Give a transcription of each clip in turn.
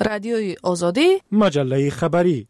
رادیوی آزادی، مجله خبری.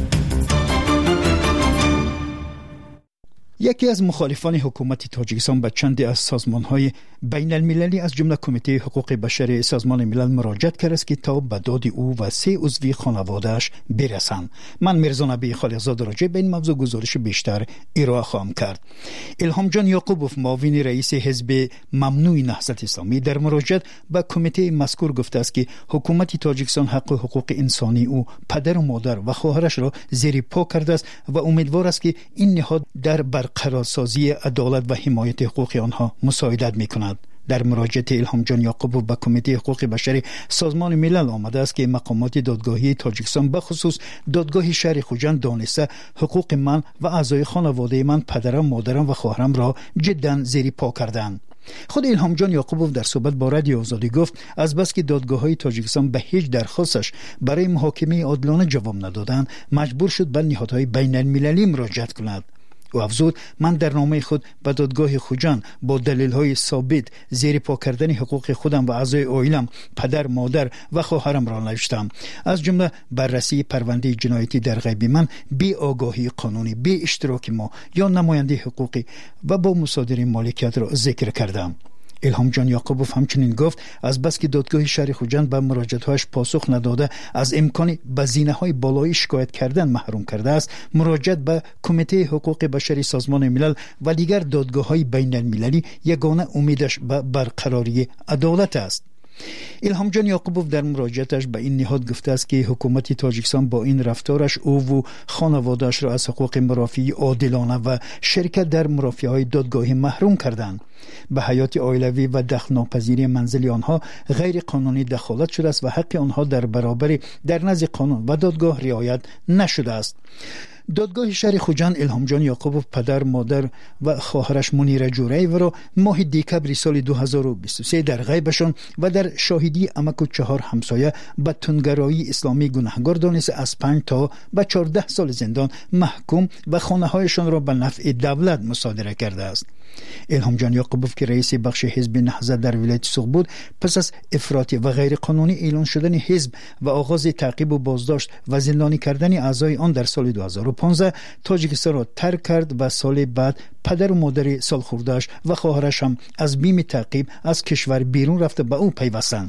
یکی از مخالفان حکومت تاجیکستان به چندی از سازمان‌های بین المللی از جمله کمیته حقوق بشر سازمان ملل مراجعت کرده است که تا به داد او و 3 عضو خانواده‌اش برسند. من میرزا نبی خالقزاده راجع به این موضوع گزارش بیشتر ارائه خواهم کرد. الهام جان یعقوبوف، معاون رئیس حزب ممنوع نهضت اسلامی، در مراجعت به کمیته مذکور گفته است که حکومت تاجیکستان حق و حقوق انسانی او، پدر و مادر و خواهرش را زیر پا کرده است و امیدوار است که این نهاد در برقرارسازی عدالت و حمایت حقوق آنها مساعدت می‌کند. در مراجعت الهام جان یعقوبوف به کمیته حقوق بشر سازمان ملل آمده است که مقامات دادگاهی تاجیکستان به خصوص دادگاه شهر خوجند دانسته حقوق من و اعضای خانواده من، پدرم، مادرم و خواهرم را جدا زیر پا کردند. خود الهام جان یعقوبوف در صحبت با رادیو آزادی گفت از بس که دادگاه‌های تاجیکستان به هیچ درخواستش برای محاکمه عادلانه جواب ندادند، مجبور شد به نهادهای بین المللی مراجعت کند. و افزود من در نامه خود به دادگاه خوجند با دلیل‌های ثابت زیر پا کردن حقوق خودم و اعضای عائلم، پدر، مادر و خواهرم را نوشتم، از جمله بررسی پرونده جنایتی در غیب من، بی آگاهی قانونی، بی اشتراک ما یا نماینده حقوقی و با مصادره مالکیت را ذکر کردم. الهام جان یعقوبوف همچنین گفت از بس که دادگاه شهر خوجند به مراجعات‌هایش پاسخ نداده از امکان بزینه‌های بالایی شکایت کردن محروم کرده است، مراجعت به کمیته حقوق بشر سازمان ملل و دیگر دادگاه‌های بین المللی یگانه امیدش به برقراری عدالت است. الهام جان یعقوبوف در مراجعتش به این نهاد گفته است که حکومت تاجیکستان با این رفتارش او و خانواده‌اش را از حقوق مرافعی عادلانه و شرکت در مرافعه‌های دادگاهی محروم کردند. به حیات عائلوی و دخل‌ناپذیری منزل آنها غیر قانونی دخالت شده است و حق آنها در برابر در نزد قانون و دادگاه رعایت نشده است. دادگاه شهر خوجند الهام جان یعقوبوف پدر، مادر و خواهرش منیره جوری‌ای را ماه دکبر سال 2023 در غیبشان و در شاهدی عمک و 4 همسایه به تندگرایی اسلامی گناهکار دانسته از 5 تا به 14 سال زندان محکوم و خانه‌هایشان را به نفع دولت مصادره کرده است. الهام جان یعقوبوف که رئیس بخش حزب نهضت در ولایت سوق بود، پس از افراطی و غیر قانونی اعلان شدن حزب و آغاز تعقیب و بازداشت و زندانی کردن اعضای آن در سال 2015 تاجیکستان را ترک کرد و سال بعد پدر و مادر سالخورده‌اش و خواهرش هم از بیم تعقیب از کشور بیرون رفته به او پیوستند.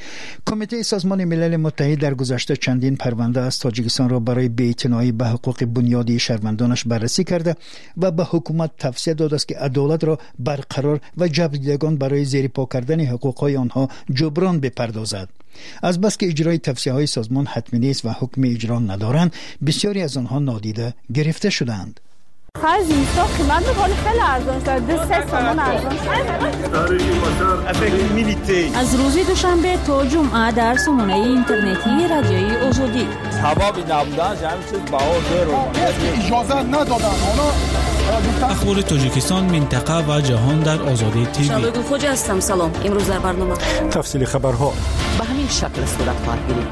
کمیته سازمان ملل متحد در گذشته چندین پرونده از تاجیکستان را برای بی‌اعتنایی به حقوق بنیادی شهروندانش بررسی کرده و به حکومت توصیه داده است که عدالت را برقرار و جبردیدگان برای زیر پا کردن حقوق‌های آنها جبران بپردازد. از بس که اجرای توصیه‌های سازمان حتمی نیست و حکم اجرا ندارند، بسیاری از آنها نادیده گرفته شدند. خرج اینستا قیمت می‌کنه خیلی ارزان شده، 3 تومان ارزان شده. از روز دوشنبه تا جمعه در سامانه اینترنتی رادیوی آزادی ثوابی نبودن همین چیز بهار رو اجازه ندادن. اخبار تاجیکستان، منطقه و جهان در آزادی تیوی. شبگو خوجا هستم. سلام. امروز در برنامه تفصیل خبرها به همین شکل صورت خواهد گرفت.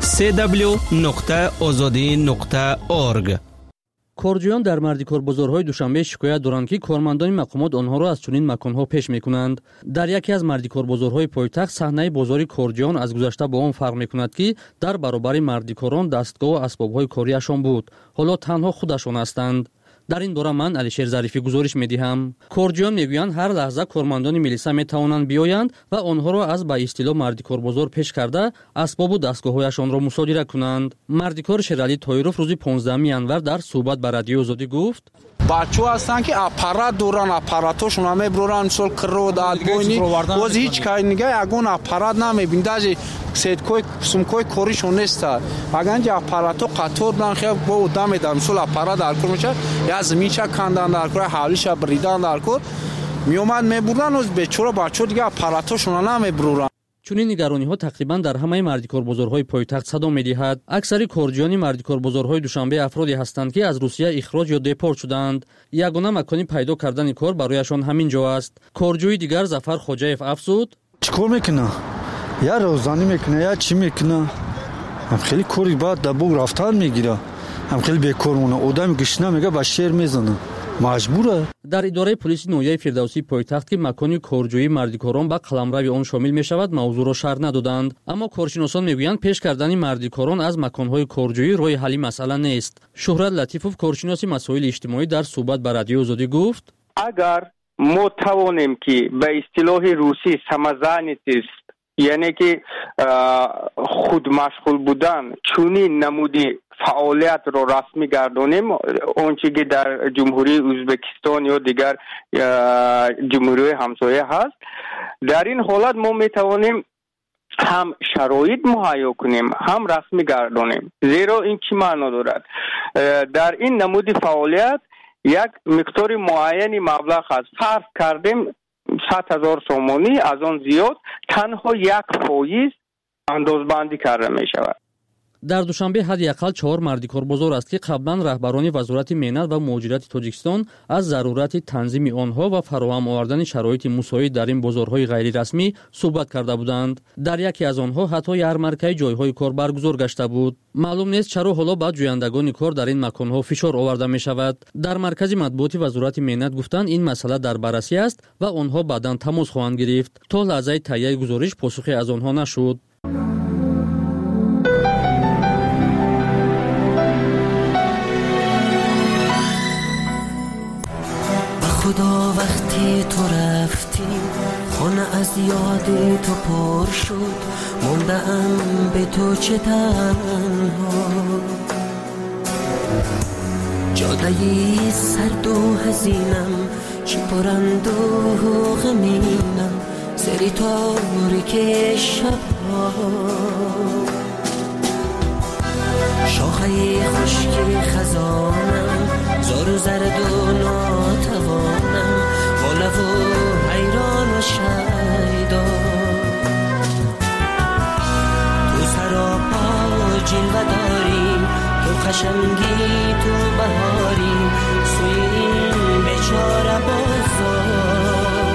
www.azadi.org. کارجویان در مردیکار بازارهای دوشنبه شکایت دارند که کارمندان مقامات آنها را از چنین مکانها پیش می‌کنند. در یکی از مردیکار بازارهای پایتخت صحنه بازار کارجویان از گذشته با آن فرق می‌کند که در برابر مردیکاران دستگاه و اسباب‌های کاریشان بود، حالا تنها خودشان هستند. در این باره من علیشیر ظریفی گزارش می‌دهم. کارجویان میگویند هر لحظه کارمندان ملیسا می‌توانند بیایند و آنها را از به اصطلاح مردیکار بازار پیش کرده اسباب و دستگاه‌هایشان را مصادره کنند. مردیکار شیرعلی طاهرов روز 15 ینور در صحبت با رادیو آزادی گفت: بچه‌ها هستن که اپارات دوران اپاراتشون هم میبرن مثل کرود البونی باز هیچ کاری نگه اگون اپارات نمیبین داجی سیدکوی سمکوی کوریشون نیست. اگر اینجا اپاراتو قطور بلند خیلی با ادام میدن مثل اپارات درکور میشه یا زمینچه کندن درکور حالیش بریدن درکور میومد میبردن از بیچاره بچه‌ها دیگه اپاراتشون نمیبرن. چنین نگرانی‌ها تقریباً در همه مردیکار بازارهای پایتخت صدا می‌دهد. اکثر کارجویان مردیکار بازارهای دوشنبه افرادی هستند که از روسیه اخراج یا دپورت شدند. یگانه مکانی پیدا کردن کار برایشان همین جا است. کارجوی دیگر ظفر خوجایف افزود: چیکار میکنه؟ یا روزانه میکنه یا چی میکنه؟ هم خیلی کاری بعد دبو رفتن میگیره. هم خیلی بیکار مونه. آدم گشنه میگه با شیر میزنه. مجبوره. در اداره پلیس نویه فردوسی پایتخت که مکانی کارجویی مردیکاران با قلمروی آن شامل می شود موضوع را شرح ندادند، اما کارشناسان میگویند پیش کردن مردیکاران از مکانهای کارجویی راه حل مسئله نیست. شهرت لطیفوف کارشناس مسائل اجتماعی در صحبت با رادیو آزادی گفت: اگر ما توانیم که به اصطلاح روسی سمازانیتیست، یعنی که خود مشغول بودن، چونین نمودی فعالیت رو رسمی گردانیم، اونچه که در جمهوری ازبکستان یا دیگر جمهوری همسایه هست، در این حالت ما میتوانیم هم شرایط مهیا کنیم هم رسمی گردانیم. زیرا این چی معنا دارد؟ در این نمودی فعالیت یک مقدار معینی مبلغ هست، فرض کردیم 100,000 سومانی، از آن زیاد تنها 1% اندازبندی کرده می شود. در دوشنبه حداقل 4 مردیکار بازار است که قبلا رهبران وزارت مهنت و مهاجرت تاجیکستان از ضرورت تنظیم آنها و فراهم آوردن شرایط مساعد در این بازارهای غیر رسمی صحبت کرده بودند. در یکی از آنها حتی یارمارکای جایهای کار برگزار گشته بود. معلوم نیست چرا حالا با جویندگان کار در این مکانها فشار آورده می شود. در مرکز مطبوعات وزارت مهنت گفتند این مسئله در بررسی است و آنها بعداً تماس خواهند گرفت. تا لحظه تهیه گزارش پاسخی از آنها نشد. خدا وقتی تو رفتی خانه از یاد تو پر شد، موندم به تو چه تنها، جادهی سرد و حزینم چه پرند و غمینم، سری تاریک شبها، شاخه خشک خزانم زار و زرد و ناتوانم، بالا و حیران و شیدا، تو سراپا جلوه داری، تو قشنگی تو بهاری، سوی این بیچاره بازار،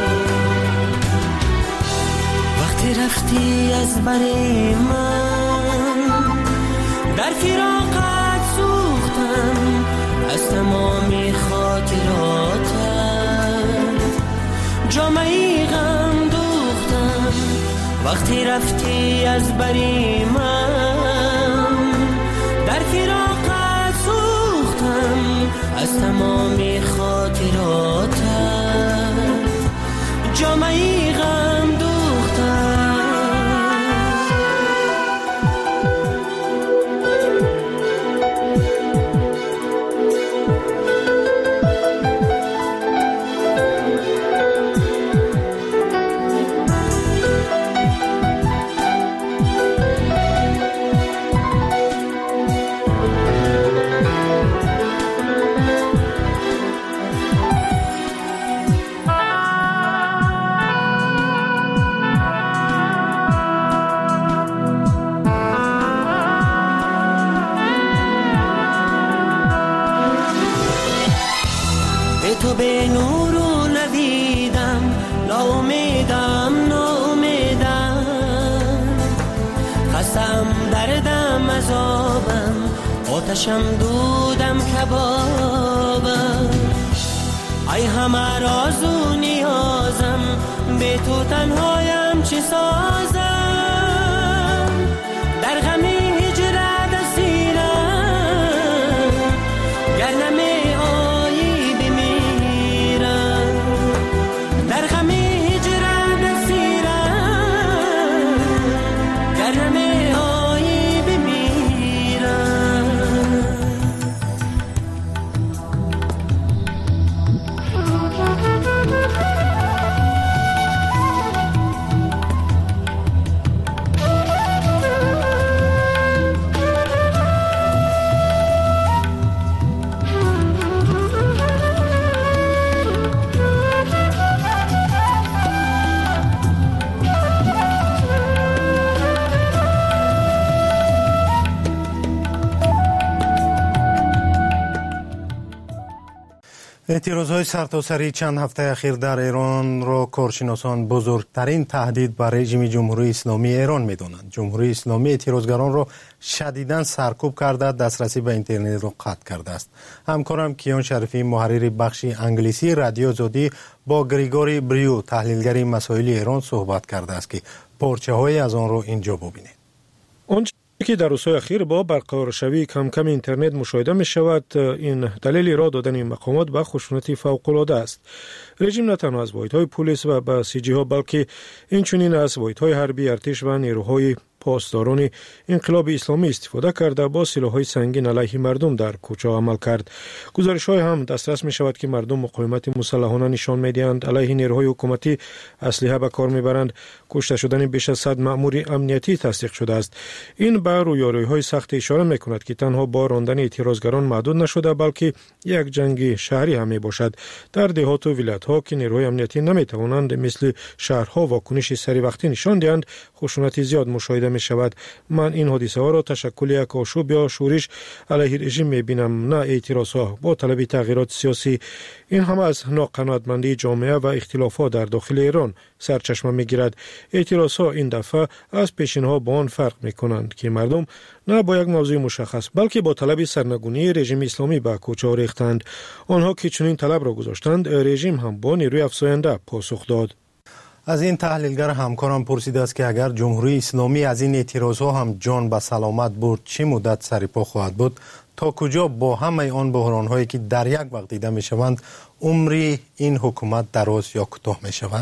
وقتی رفتی از بر من در فراقت سوختم، از تمامی خاطراتت جامعی غم دوختم، وقتی رفتی از بری من در فراقت سوختم، از تمامی خاطراتت جامعی غم دوختم. تو به نور و نویدم، ناامیدم ناامیدم، خستم دردم عذابم، آتشم دودم کبابم، ای همه راز و نیازم، به تو تنهایم چه سازم، در غم هجرت اسیرم، گر نمی اعتراضهای سرتاسری چند هفته اخیر در ایران را کارشناسان بزرگترین تهدید بر رژیم جمهوری اسلامی ایران می‌دانند. جمهوری اسلامی اعتراضگران را شدیداً سرکوب کرده، دسترسی به اینترنت را قطع کرده است. همکارم کیان شریفی محرر بخش انگلیسی رادیو آزادی با گریگوری بریو تحلیلگر مسائل ایران صحبت کرده است که پارچه‌های از آن را اینجا ببینید. که در روزهای اخیر با برقرار شوی کم کم اینترنت مشاهده می شود، این دلیل را دادن مقامات به خشونت فوق‌العاده است. رژیم نه تنها از واحدهای پلیس و بسیجی ها بلکه اینچنین از واحدهای حربی، ارتش و نیروهای پاسداران انقلاب اسلامی استفاده کرده با سلاح‌های سنگین علیه مردم در کوچه عمل کرد. گزارش‌های هم دسترس می‌شود که مردم مقاومت مسلحانه نشان می‌دهند، علیه نیروهای حکومتی اسلحه به کار می‌برند. کشته شدن بیش از 100 مأمور امنیتی تصدیق شده است. این به رویارویی‌های سخت اشاره می‌کند که تنها با راندن اعتراضگران محدود نشده بلکه یک جنگ شهری هم می‌باشد. در دهات و ولایت‌ها که نیروهای امنیتی نمی‌توانند مثل شهرها واکنش سری وقتی نشان دهند، خشونت زیاد مشاهده می شود. من این حادثه ها را تشکل یک آشوب یا شورش علیه رژیم می بینم، نه اعتراض ها با طلب تغییرات سیاسی. این هم از ناقناعتمندی جامعه و اختلافات در داخل ایران سرچشمه می گیرد. اعتراض ها این دفعه از پیشینها با آن فرق می کنند که مردم نه با یک موضوع مشخص بلکه با طلب سرنگونی رژیم اسلامی به کوچه ریختند. آنها که چنین طلب را گذاشتند، رژیم هم با نیروی افزاینده پاسخ داد. از این تحلیلگر همکارم پرسیده است که اگر جمهوری اسلامی از این اعتراضها هم جان به سلامت برد چه مدت سرپا خواهد بود؟ تا کجا با همه آن بحران‌هایی که در یک وقت دیده می‌شوند عمری این حکومت دراز یا کوتاه می‌شود؟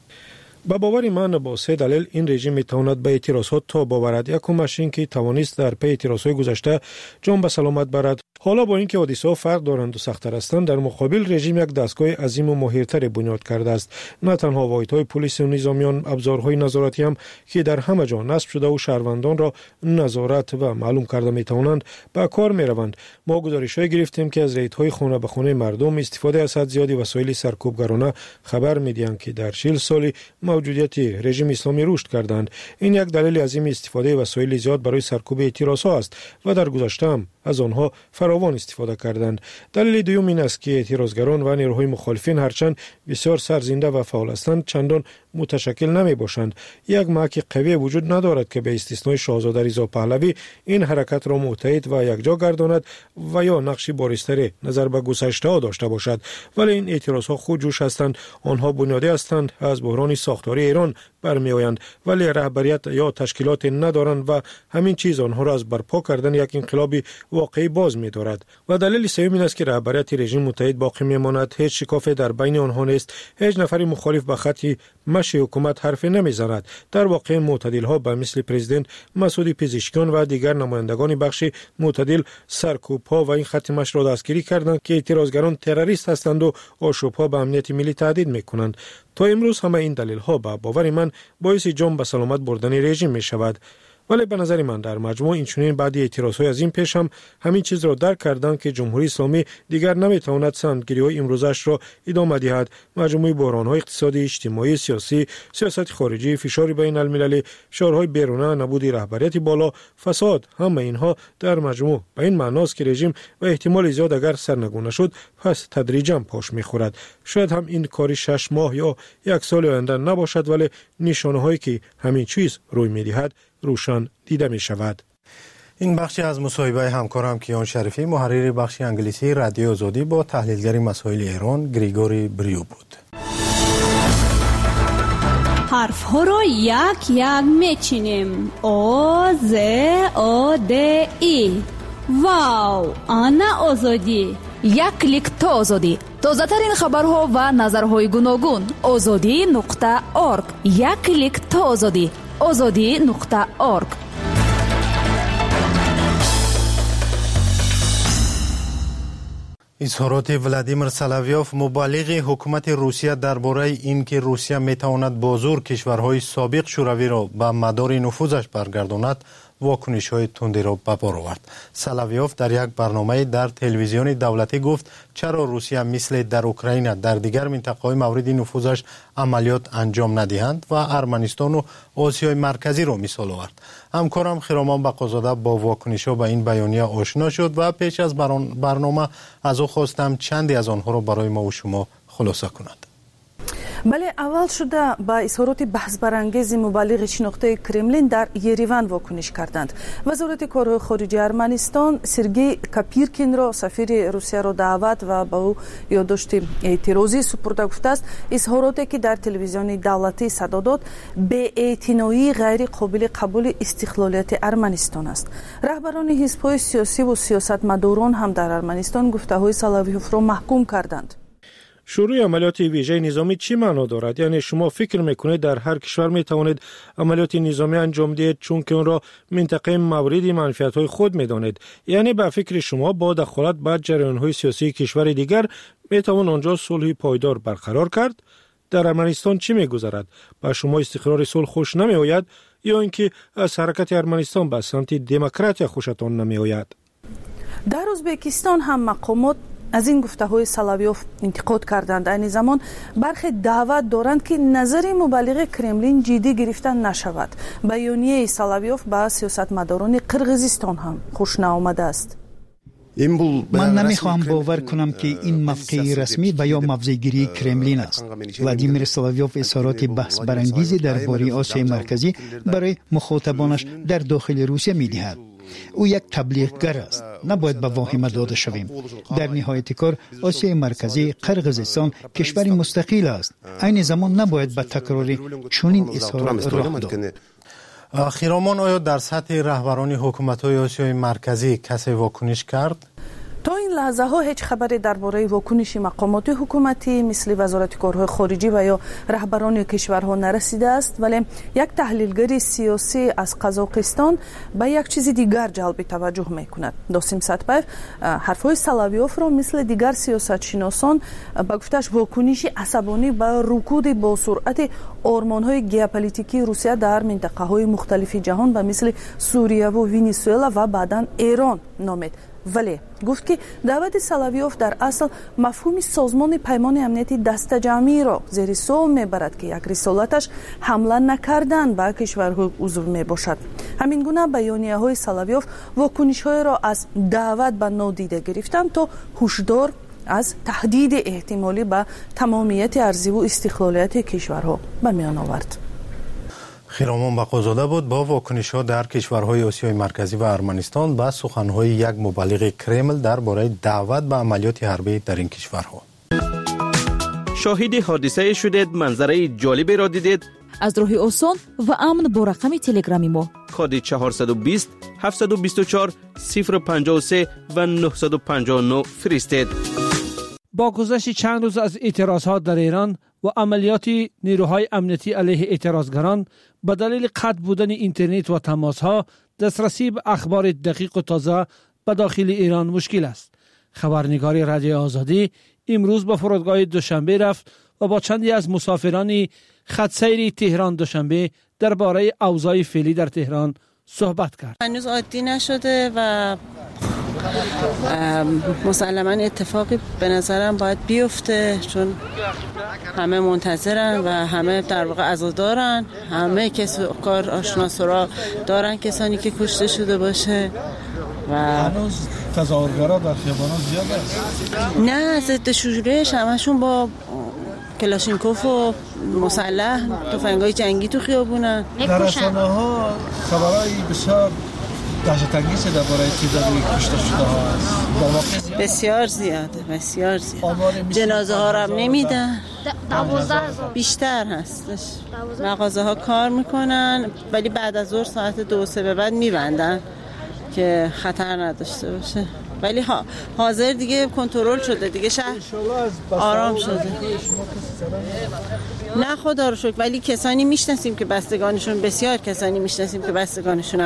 با باور من با سه دلیل این رژیم میتواند به اعتراضات تا باورد. یکمش این که توانست در پی اعتراضهای گذشته جان به سلامت برد. حالا با اینکه حادثه‌ها فرق دارند و سخت‌تر هستند، در مقابل رژیم یک دستگاه عظیم و ماهرتر بنیاد کرده است. نه تنها واحدهای پلیس و نظامیان، ابزارهای نظارتی هم که در همه جا نصب شده و شهروندان را نظارت و معلوم کرده میتوانند به کار میروند. ما گزارش‌های گرفتیم که از ریدهای خانه به خانه مردم استفاده از حد زیادی وسایل سرکوبگرانه خبر میدهند که در 40 سال موجودیت رژیم اسلامی رشد کردند. این یک دلیل از این استفاده وسایل زیاد برای سرکوب اعتراضها است و در گذشته هم از آنها فراوان استفاده کردند. دلیل دوم این است که اعتراضگران و نیروهای مخالفین هرچند بسیار سرزنده و فعال هستند چندان متشکل نمی باشند. یک محک قوی وجود ندارد که به استثنای شاهزاده رضا پهلوی این حرکت را متحد و یکجا گرداند و یا نقشی بارزتری نظر به گذشته ها داشته باشد. ولی این اعتراضها خودجوش هستند، آنها بنیادی هستند، از بحران ساختاری ایران برمی آیند ولی رهبریت یا تشکیلات ندارند و همین چیز آنها را از برپا کردن یک انقلاب واقعی باز می دارد. و دلیل سوم این است که رهبریت رژیم متحد باقی می ماند. هیچ شکافی در بین آنها نیست. هیچ نفری مخالف به خط مشی حکومت حرفی نمی زند. در واقع معتدل ها به مثل پرزیدنت مسعود پزشکیان و دیگر نمایندگان بخش معتدل سرکوب ها و این خط مش را دستگیری کردند که اعتراضگران تروریست هستند و آشوب ها به امنیت ملی تهدید می کنند. تا امروز همه این دلیل ها به باور من باعث جان به سلامت بردن رژیم می شود. ولی به نظر من در مجموع این چنین بعد اعتراض‌های از این پیش هم همین چیز را درک کردند که جمهوری اسلامی دیگر نمیتواند سندگیری‌های امروزش را ادامه دهد. مجموعه بحران‌های اقتصادی، اجتماعی، سیاسی، سیاست خارجی، فشار بین المللی، فشارهای بیرونه، نبود رهبریت بالا، فساد، همه اینها در مجموع به این معناست که رژیم و احتمال زیاد اگر سرنگون نشد پس تدریجاً پاش می‌خورد. شاید هم این کاری 6 ماه یا 1 سال آینده نباشد ولی نشانه‌هایی که همین چیز روی می‌دهد روشن دیده می شود. این بخشی از مصاحبه همکارم کیان شریفی محرر بخش انگلیسی رادیو آزادی با تحلیلگر مسائل ایران گریگوری بریو بود. حرف ها را یک یک می چینیم. آ ز آ د ای. واو، آنا آزادی. یک کلیک تا آزادی. تازه ترین خبرها و نظرهای گوناگون. azadi.org. یک کلیک تا آزادی. azadi.org. اظهارات ولادیمیر سلاویوف مبلغ حکومت روسیه درباره اینکه روسیه میتواند با زور کشورهای سابق شوروی را به مدار نفوذش برگرداند واکنش‌های تندی را به بار آورد. سلاویوف در یک برنامه در تلویزیون دولتی گفت چرا روسیه مثل در اوکراین در دیگر منطقه‌های مورد نفوذش عملیات انجام ندهند و ارمنستان و آسیای مرکزی را مثال آورد. همکارم خرامان بقازاده با واکنش‌ها به این بیانیه آشنا شد و پیش از برنامه از او خواستم چندی از آنها را برای ما و شما خلاصه کند. بله، اول شده با اظهارات بحث برانگیز مبلغ شناخته کرملین در یریون واکنش کردند. وزارت کارهای خارجه ارمنستان سرگئی کاپیرکین را سفیر روسیه را دعوت و با او یادداشت اعتراضی سپرده گفته است اظهاراتی که در تلویزیون دولتی صدا داد بی‌اعتنایی غیر قابل قبول استقلالیت ارمنستان است. رهبران حزب‌های سیاسی و سیاستمداران هم در ارمنستان گفته‌های سلاویوف را محکوم کردند. شروع عملیات ویژه نظامی چی معنا دارد؟ یعنی شما فکر میکنید در هر کشور میتوانید عملیات نظامی انجام دهید چون که اون را منطقه مورد منفعت‌های خود میدانید؟ یعنی به فکر شما با دخالت به جریان‌های سیاسی کشور دیگر میتوان آنجا صلح پایدار برقرار کرد؟ در ارمنستان چی میگذرد؟ به شما استقرار صلح خوش نمیآید یا اینکه از حرکت ارمنستان به سمت دموکراسی خوشتان نمیآید؟ در ازبکستان هم مقامات از این گفته‌های سلاویوف انتقاد کردند. این زمان برخی دعوت دارند که نظر مبلغ کرملین جدی گرفته نشود. بیانیه سلاویوف با سیاستمداران قرقیزستان هم خوش نیامده است. من نمیخواهم باور کنم که این موقع رسمی و یا موضع‌گیری کرملین است. ولادیمیر سلاویوف اظهارات بحث برانگیزی درباره آسیای مرکزی برای مخاطبانش در داخل روسیه می‌دهد. او یک تبلیغگر است. نباید به واهمه داده شویم. در نهایت کار آسیای مرکزی قرقیزستان کشوری مستقل است. این زمان نباید به تکرار چنین اظهارات راه داد. خرامان، آیا در سطح رهبران حکومت‌های آسیای مرکزی کسی واکنش کرد؟ تا این لحظه ها هیچ خبری درباره واکنش مقامات حکومتی مثل وزارت کارهای خارجی و یا رهبران کشورها نرسیده است، ولی یک تحلیلگر سیاسی از قزاقستان به یک چیز دیگر جلب توجه میکند. داسیم ساتپایف حرفهای سلاویوف را مثل دیگر سیاستشناسان به گفتش واکنش عصبانی به رکود با سرعت آرمان‌های ژئوپلیتیکی روسیه در منطقه‌های مختلف جهان و مثل سوریه و ونزوئلا و بعداً ایران نامید. ولی گفت که دعوت سلاویوف در اصل مفهوم سازمان پیمان امنیتی دست جمعی را زیر سوال میبرد که یک رسالتش حمله نکردن به کشورهای عضو میباشد. همین گونه بیانیه های سلاویوف واکنش های را از دعوت به نادیده گرفتن تا هشدار از تهدید احتمالی به تمامیت ارضی و استقلالیت کشورها به میان آورد. خرامان بقازاده بود با واکنش‌ها در کشورهای آسیای مرکزی و ارمنستان به سخن‌های یک مبلغ کرمل درباره دعوت به عملیات حربی در این کشورها. شاهد حادثه شدید، منظره جالبی را دیدید؟ از راه آسان و امن با رقم تلگرامی ما کد 420 724 053 و 959 فرستید. با گذشت چند روز از اعتراضات در ایران و عملیات نیروهای امنیتی علیه اعتراضگران به دلیل قطع بودن اینترنت و تماس‌ها دسترسی به اخبار دقیق و تازه به داخل ایران مشکل است. خبرنگار رادیو آزادی امروز به فرودگاه دوشنبه رفت و با چندی از مسافران خط سیر تهران دوشنبه درباره اوضاع فعلی در تهران صحبت کرد. هنوز عادی نشده و مسلما اتفاقی به نظرم باید بیفته، چون همه منتظرن و همه در واقع عزادارن، همه کار آشناس را دارن کسانی که کشته شده باشه و هنوز تظاهرگرا در خیابانا زیاد است. نه، ضد شورش همشون با کلاشینکوف و مسلح تفنگای جنگی تو خیابونن. در رسانه‌ها خبرای بسیار دهشت‌انگیز درباره تعداد کشته شده ها است. بسیار زیاده، بسیار زیاد. جنازه ها را هم نمیدن. 12,000 بیشتر هستش. مغازه ها کار میکنن ولی بعد از ظهر ساعت 2-3 به بعد میبندن که خطر نداشته باشه. ولی حاضر دیگه کنترل شده، دیگه شهر آرام شده. نه خدا رو شکر، ولی کسانی میشناسیم که بستگانشون، بسیار کسانی میشناسیم که بستگانشون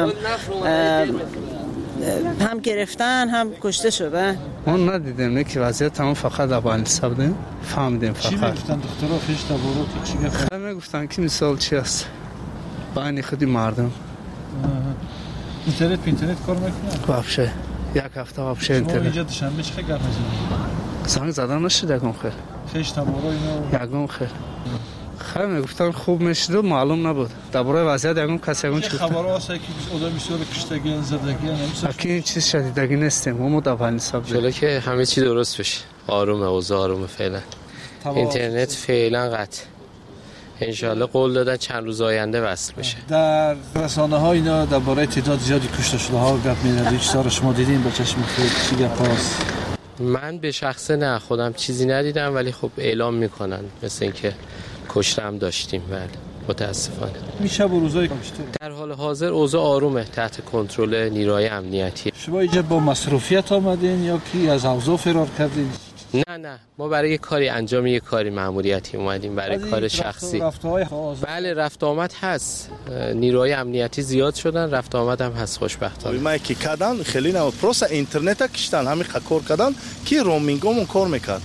هم گرفتن هم کشته شدن. ما ندیدیم، نه که وضعیت تمام فقط ابانی سبدیم فهمیدیم. فقط چی میگفتن دکترها پیش تبارات چی گفتن؟ همه گفتن که مثال چی است با این خودی مردم اینترنت کار میکنه؟ واپشه یک هفته واپشه شما اینترنت. اینجا دوشنبه چه گپ میزنید؟ زنگ زدن نشد یکم خیر. خیش تمارا اینا یکم خیر. خیلی میگفتن خوب میشد و معلوم نبود. درباره وضعیت یکم کسی یکم چه خبرها هست که آدم بسیار کشتگی زدگی نمیشه؟ اکی این چیز شدیدگی نیستیم. ما متوانی حساب جلو که همه چی درست بشه. آرومه اوضاع آرومه فعلا. اینترنت فعلا قطع. انشالله قول دادن چند روز آینده وصل بشه. در رسانه ها اینا درباره تعداد زیادی کشته شده ها گپ میزنید. چیزا شما دیدین با چشم خود چی گپاست؟ من به شخصه نه خودم چیزی ندیدم ولی خب اعلام میکنن مثل اینکه کشته هم داشتیم. بله متاسفانه. میشه با روزای کشته. در حال حاضر اوضاع آرومه تحت کنترل نیروهای امنیتی. شما اینجا با مصروفیت آمدین یا کی از اوضاع فرار کردین؟ نه ما برای یه کاری انجام یه کاری مأموریتی اومدیم برای کار شخصی. بله رفت آمد هست. نیروهای امنیتی زیاد شدن رفت آمد هم هست خوشبختانه. ما کی کردن خیلی نه پروس اینترنت کشتن همین کار کردن که رومینگمون کار میکرد.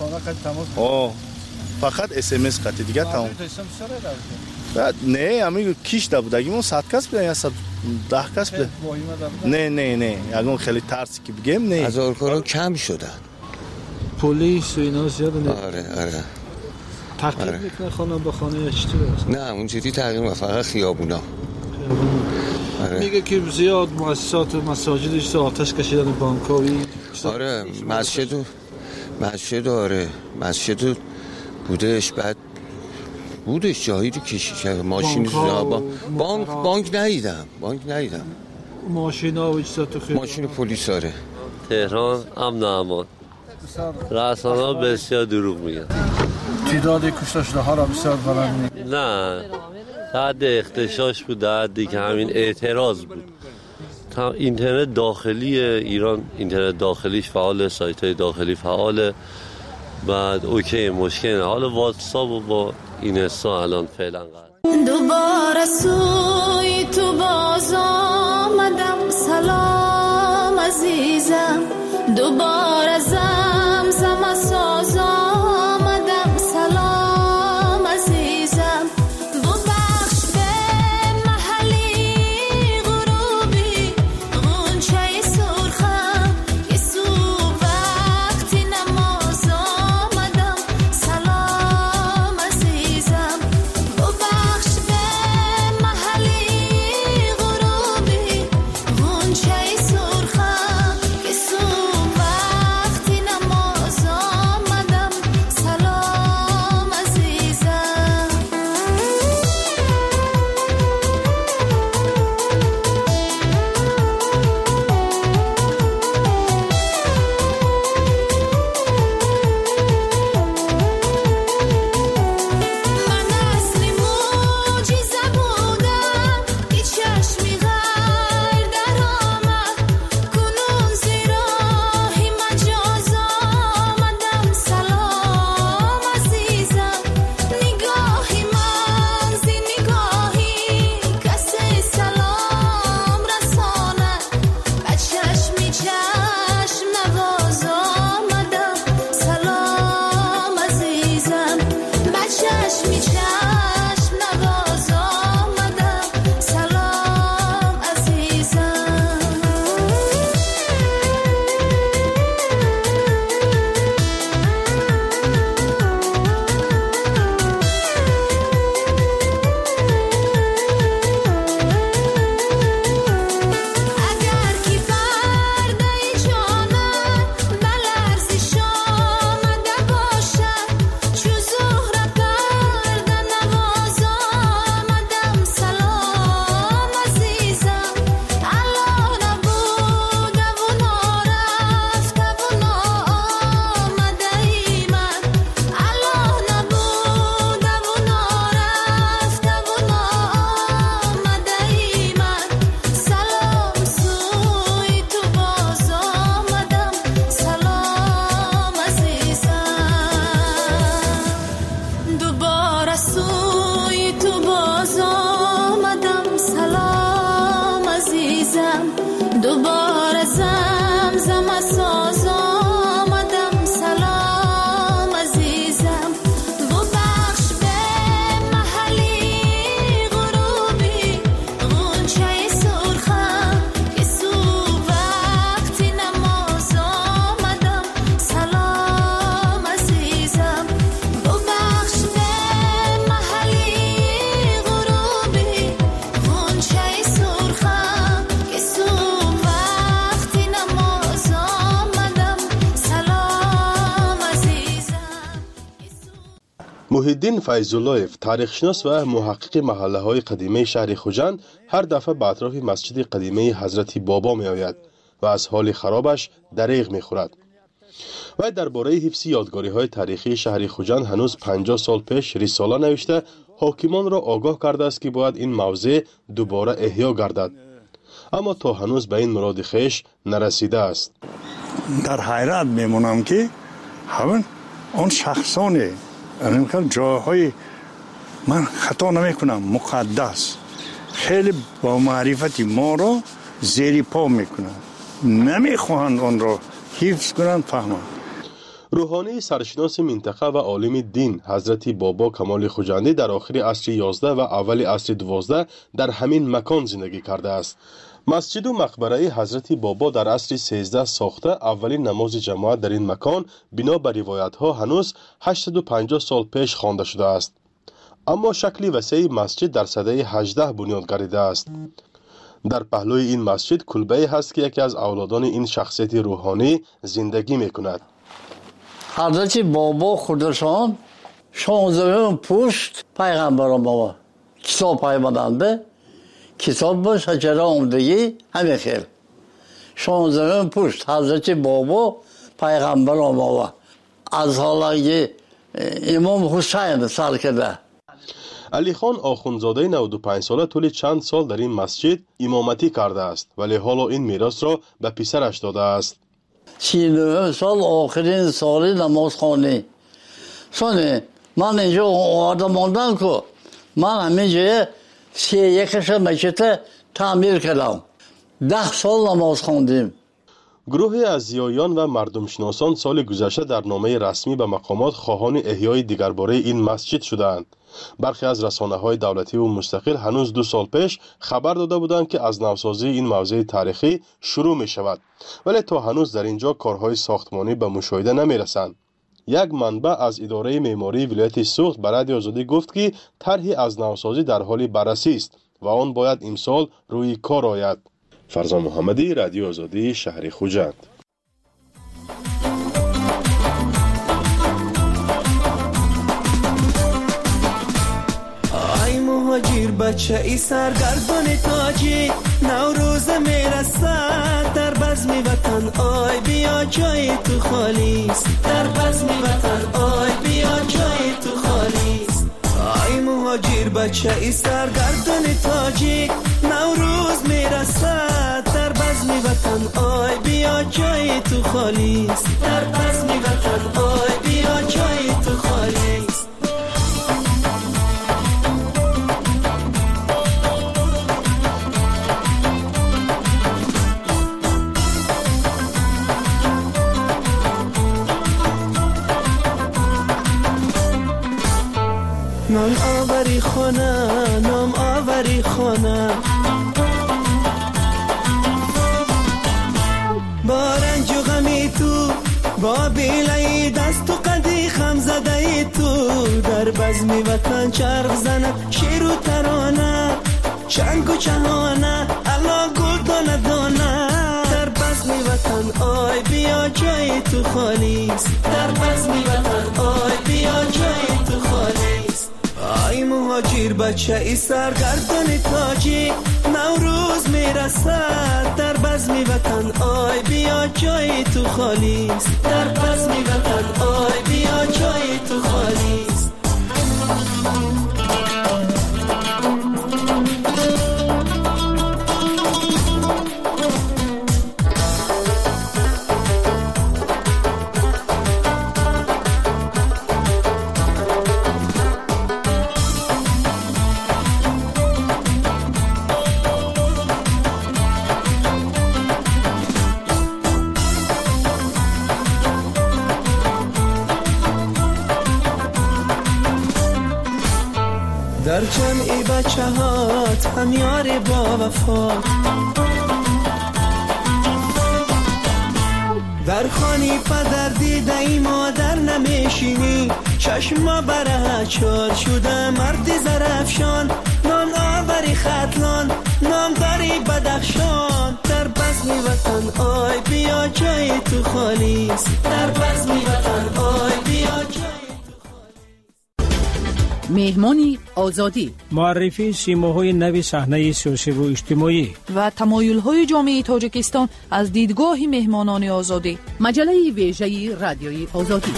فقط اس ام اس قطع دیگه تمام. نه همین کیشته بود اگه 100 کس بود یا 110 کس بود. نه اگه خیلی ترسی که بگیم نه. هزار کارا کم شده. پلیس و اینا زیاده نه. آره تعقیب میکنه خانه با خانه یا چطوره؟ نه اونجوری تعقیب فقط خیابونا. میگه که زیاد مؤسسات مساجدش آتش کشیدن بانکاوی. آره مسجد بودش بعد بودش جایی رو کشید ماشین بانک ندیدم ماشینا و اجزات خیلی ماشین پلیس. آره تهران امن و امان. رسانه ها بسیار دروغ میگن. تعداد کشته شده ها را بسیار بلند میگن. نه حد اختشاش بود حدی که همین اعتراض بود. اینترنت داخلی ایران اینترنت داخلیش فعال سایت های داخلی فعاله بعد اوکی مشکل نه. حالا واتساپ و با اینستا الان فعلا قرار. دوباره سوی تو باز آمدم سلام عزیزم دوباره زمزم ساز آمدم سلام عزیزم ببخش به محلی غروبی غنچه سرخم که صبح وقتی نماز آمدم سلام عزیزم ببخش به محلی غروبی غنچه سرخم که صبح وقتی محیدین فیض‌الله‌یف تاریخشناس و محقق محله‌های قدیمی شهر خوجند هر دفعه به اطراف مسجد قدیمی حضرت بابا می آید و از حال خرابش دریغ می خورد. و درباره حفظ یادگاری‌های تاریخی شهر خوجند هنوز 50 سال پیش رساله نوشته حاکمان را آگاه کرده است که باید این موضع دوباره احیا گردد، اما تا هنوز به این مراد خویش نرسیده است. در حیرت میمونم که همون آن شخصان جاهای من خطا نمیکنم مقدس خیلی با معرفت ما را زیر پا میکنند، نمیخواهند آن را حفظ کنند فهمند. روحانی سرشناس منطقه و عالم دین حضرت بابا کمال خوجندی در آخر عصر 11 و اول عصر 12 در همین مکان زندگی کرده است. مسجد و مقبره حضرت بابا در عصر 13 ساخته اولین نماز جماعت در این مکان بنا بر روایت ها هنوز 850 سال پیش خوانده شده است. اما شکل وسیع مسجد در سده 18 بنیاد گردیده است. در پهلوی این مسجد کلبه‌ای هست که یکی از اولادان این شخصیت روحانی زندگی میکند. حضرت بابا خودشان 16 پشت پیغمبر ما کتاب پیامدنده، کتاب شجره آمدگی همین خیل 16 پشت حضرت بابا پیغمبر ما از حالا امام حسین سر کرده. علی خان آخوندزاده 95 ساله طول چند سال در این مسجد امامتی کرده است، ولی حالا این میراث را به پسرش داده است. 39 سال آخرین سال نمازخوانی. سانه من اینجا آدم ماندم که من همینجا 31 مسجد تعمیر کردم. 10 سال نماز خواندیم. گروهی از زیایان و مردم شناسان سال گذشته در نامه رسمی به مقامات خواهان احیای دیگرباره این مسجد شدند. برخی از رسانه‌های دولتی و مستقل هنوز 2 سال پیش خبر داده بودند که از نوسازی این موضع تاریخی شروع می شود، ولی تا هنوز در اینجا کارهای ساختمانی به مشاهده نمی رسند. یک منبع از اداره معماری ولایت سوخت به رادیو آزادی گفت که طرحی از نوسازی در حال بررسی است و آن باید امسال روی کار آید. فرزان محمدی، رادیو آزادی، شهر خوجند. ای مهاجر بچه ای سرگردان تاجی، نوروز میرسد در بزم وطن، آی بیا جای تو خالیست، در بزم وطن آی بیا جای تو خالیست. ای مهاجر بچه ای سرگردان تاجی، نوروز میرسد در بزم وطن، آی بیا جای تو خالیست، در بزم وطن آی بیا جای تو خالیست. نام آوری خانه، نام آوری خانه، با رنج و غمی تو، با بیلای دست و قدی خم زده تو، در بزم وطن چرخ زند شیر و ترانه، چنگ و چهانه الا گل دانه دانه، در بزم وطن آی بیا جای تو خالیست، در بزم وطن آی بیا جای تو خالیست. ای مهاجر بچه ای سرگردان تاجی، نوروز میرسد در بزم وطن، آی بیا جای تو خالیست، در بزم وطن آی بیا جای تو خالیست. در جمعی بچه هات هم یار با وفا، در خانی پدر دیده ای مادر نمیشینی، چشما بره چار شده مرد زرفشان، نام آوری خطلان نام داری بدخشان، در بزم وطن آی بیا جای تو خالیست، در بزم وطن آی بیا جای مهمانی آزادی، معرفی سیماهای نوی صحنه سیاسی و اجتماعی و تمایل‌های جامعه تاجیکستان از دیدگاه مهمانان آزادی. مجله ویژه رادیوی آزادی.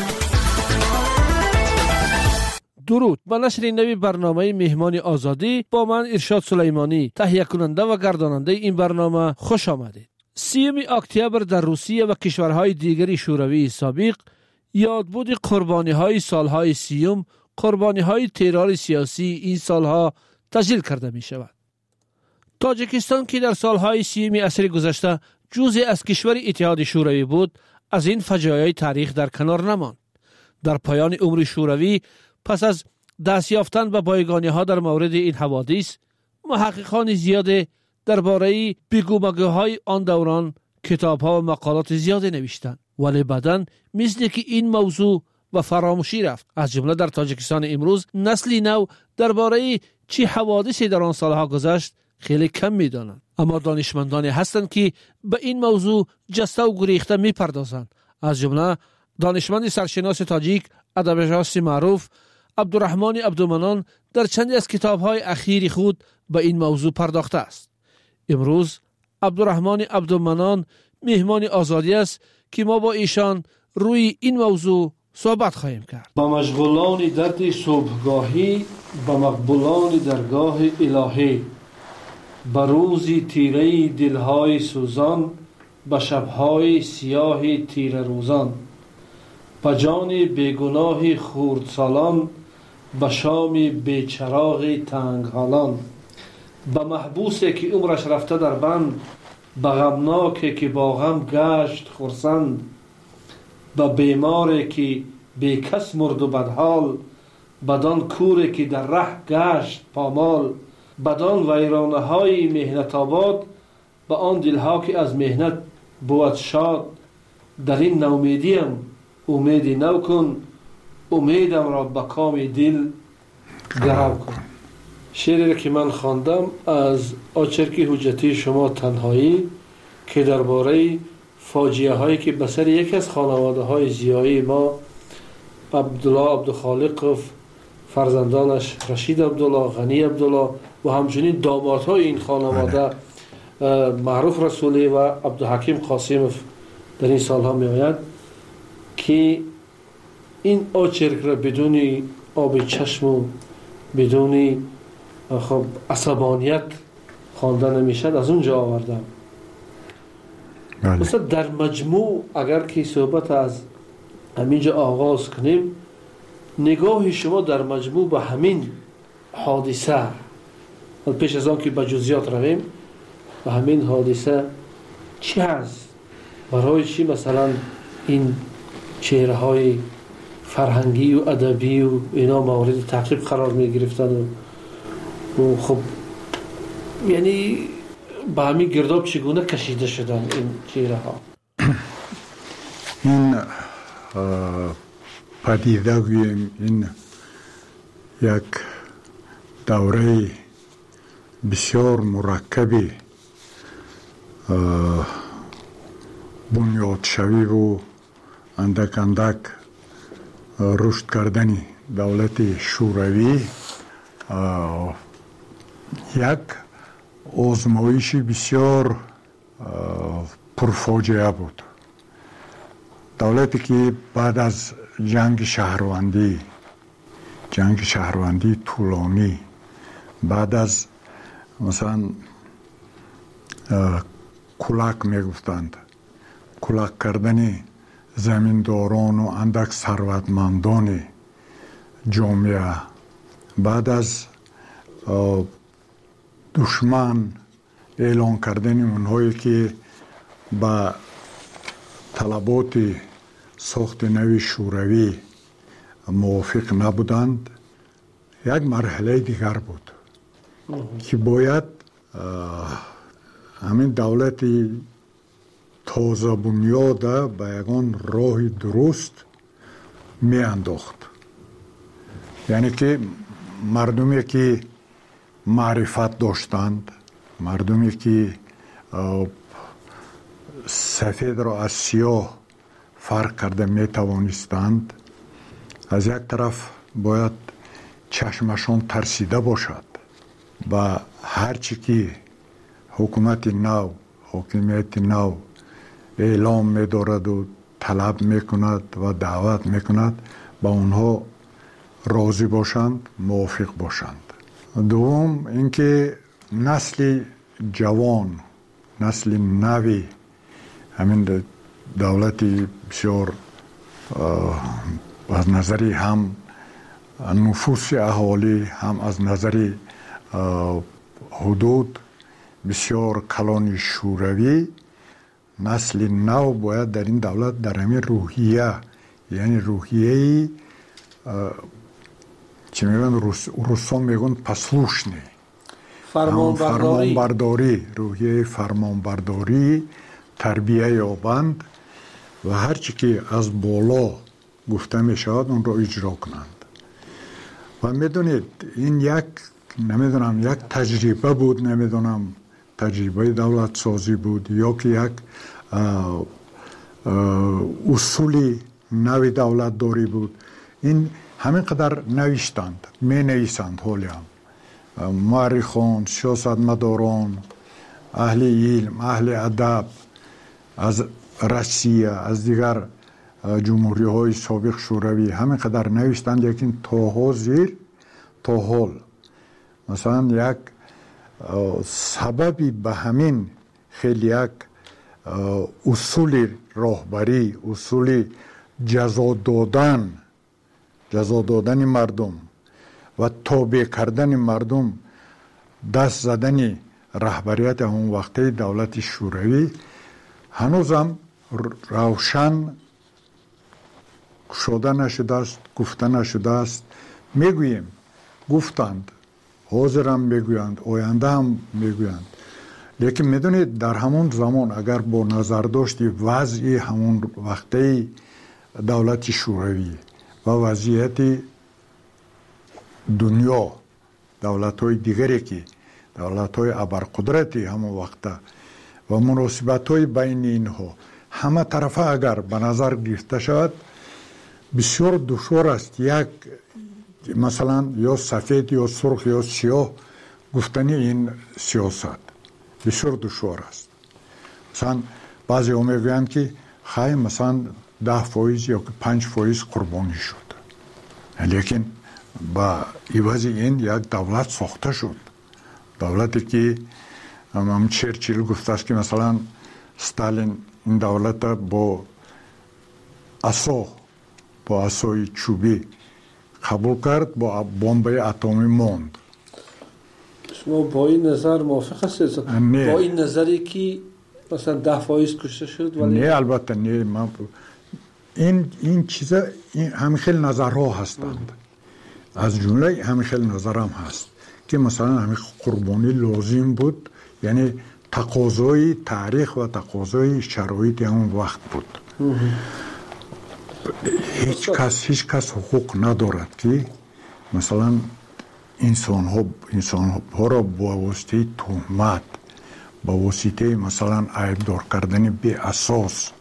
درود. با نشر نوی برنامه مهمان آزادی با من ارشاد سلیمانی، تهیه کننده و گرداننده این برنامه، خوش آمدید. 30 اکتبر در روسیه و کشورهای دیگری شوروی سابق یادبود قربانی‌های سالهای 30 قربانی‌های ترور سیاسی این سالها تسجیل کرده می شود. تاجیکستان که در سالهای 30 عصر گذشته جزئی از کشور اتحاد شوروی بود، از این فجایع تاریخ در کنار نماند. در پایان عمر شوروی پس از دست یافتن به بایگانی‌ها در مورد این حوادث، محققان زیاد درباره بگومگوهای آن دوران کتاب‌ها و مقالات زیاد نوشتند، ولی بعداً مثل که این موضوع و فراموشی رفت. از جمله در تاجیکستان امروز نسلی نو درباره چه حوادثی در آن سالها گذشت خیلی کم می‌دانند، اما دانشمندانی هستند که به این موضوع جسته و گریخته می‌پردازند. از جمله دانشمند سرشناس تاجیک ادبیات معروف عبدالرحمن عبدالمنان در چندی از کتاب‌های اخیر خود به این موضوع پرداخته است. امروز عبدالرحمن عبدالمنان مهمان آزادی است که ما با ایشان روی این موضوع صحبت خواهیم کرد. با مشغولان درد صبحگاهی، با مقبولان درگاه الهی، با روزی تیره دلهای سوزان، با شبهای سیاه تیره روزان، با جان بیگناه خردسالان، با شام بیچراغ تنگ حالان، با محبوسی که عمرش رفته در بند، با غمناکی که با غم گشت خرسند، با بیماری که بی کس مرد و بدحال، بدان کوری که در ره گشت پامال، بدان ویرانه های مهنت آباد، با آن دلها که از مهنت بود شاد. در این نومیدیم امیدی نو کن، امیدم را به کام دل گرو کن. شعری که من خواندم از آچرکی حجتی شما تنهایی که درباره فاجعه هایی که به سر یکی از خانواده های زیایی ما، عبدالله عبدالخالق و فرزندانش رشید عبدالله، غنی عبدالله و همچنین دامادهای این خانواده معروف رسولی و عبدالحکیم قاسموف در این سالها می آید که این آچرک را بدون آب چشم و بدون عصبانیت خوانده نمیشد، از اونجا آوردم. مثلا در مجموع اگر که صحبت از همینجا آغاز کنیم، نگاه شما در مجموع به همین حادثه، پیش از آن که به جزئیات رویم، به همین حادثه چی هست؟ برای چی مثلا این چهره های فرهنگی و ادبی و اینا مورد تعقیب قرار می گرفتن و خب یعنی به همین گرداب چگونه کشیده شدن این چهره ها؟ این پدیده گوییم این یک دوره بسیار مرکبی بنیاد شوی و اندک اندک رشد کردن دولت شوروی یک آزمایش بسیار پرفاجعه بود. دولتی که بعد از جنگ شهروندی طولانی، بعد از مثلا کلک میگفتند، کلک کردن زمینداران و اندک ثروتمندان جامعه، بعد از دشمن اعلان کردن اونهایی که با طلبات ساخت نوی شوروی موافق نبودند، یک مرحله دیگر بود که باید همین دولت تازه بنیاده به یکان راه درست می انداخت. یعنی که مردمی که معرفت داشتند، مردمی که سفید را از سیاه فرق کرده می توانستند، از یک طرف باید چشمشان ترسیده باشد و هرچی که حکومت نو حکومت نو اعلام می‌دارد و طلب می‌کند و دعوت می‌کند با اونها راضی باشند، موافق باشند. دوم اینکه نسل جوان، نسل نوی همین دولت بسیار از نظری هم نفوس اهالی هم از نظری حدود بسیار کلان شوروی، نسل نو باید در این دولت در همین روحیه، یعنی روحیه چی میگن روسا میگن پسلوشنی، فرمانبرداری، روحیه فرمانبرداری تربیه یابند و هرچی که از بالا گفته می شود اون را اجرا کنند. و میدونید این یک تجربه بود، نمیدونم تجربه دولت سازی بود یا که یک اصولی نوی دولت داری بود. این همین قدر نوشتند، می نویسند حالی هم مورخان، سیاستمداران، اهل علم، اهل ادب از روسیه، از دیگر جمهوری های سابق شوروی همین قدر نوشتند، لیکن تا زیر تا حال مثلا یک سببی به همین خیلی یک اصول راهبری، اصول جزا دادن مردم و تابع کردن مردم، دست زدن رهبریت اون وقتی دولت شوروی هنوزم روشن شده نشده است، گفته نشده است. میگوییم گفتند، حاضرم میگویند، آینده هم میگویند، لیکن میدونید در همون زمان اگر با نظر داشتی وضعی همون وقتی دولت شوروی و وضعیت دنیا، دولت های دیگری که دولت های ابرقدرتی همون وقت و مناسبت های بین اینها همه طرفه اگر به نظر گرفته شود بسیار دشوار است یک مثلا یا سفید یا سرخ یا سیاه گفتنی این سیاست بسیار دشوار است. مثلا بعضی ها میگویند که خیلی مثلا 10% یا 5% قربانی شد، لیکن با عوض این یک دولت ساخته شد، دولتی که هم چرچیل گفته است که مثلا ستالین این دولت با عصای چوبی قبول کرد، با بمب اتمی ماند. شما با این نظر موافق هستید؟ با این نظری که مثلا 10% کشته شد؟ ولی نه البته نه، من این چیزا همین خیلی نظرها هستند، از جمله همین خیلی نظرم هست که مثلا همین قربانی لازم بود، یعنی تقاضای تاریخ و تقاضای شرایط همون وقت بود. هیچ کس حقوق ندارد که مثلا انسان ها را با واسطه تهمت، با واسطه مثلا عیبدار کردن بی اساس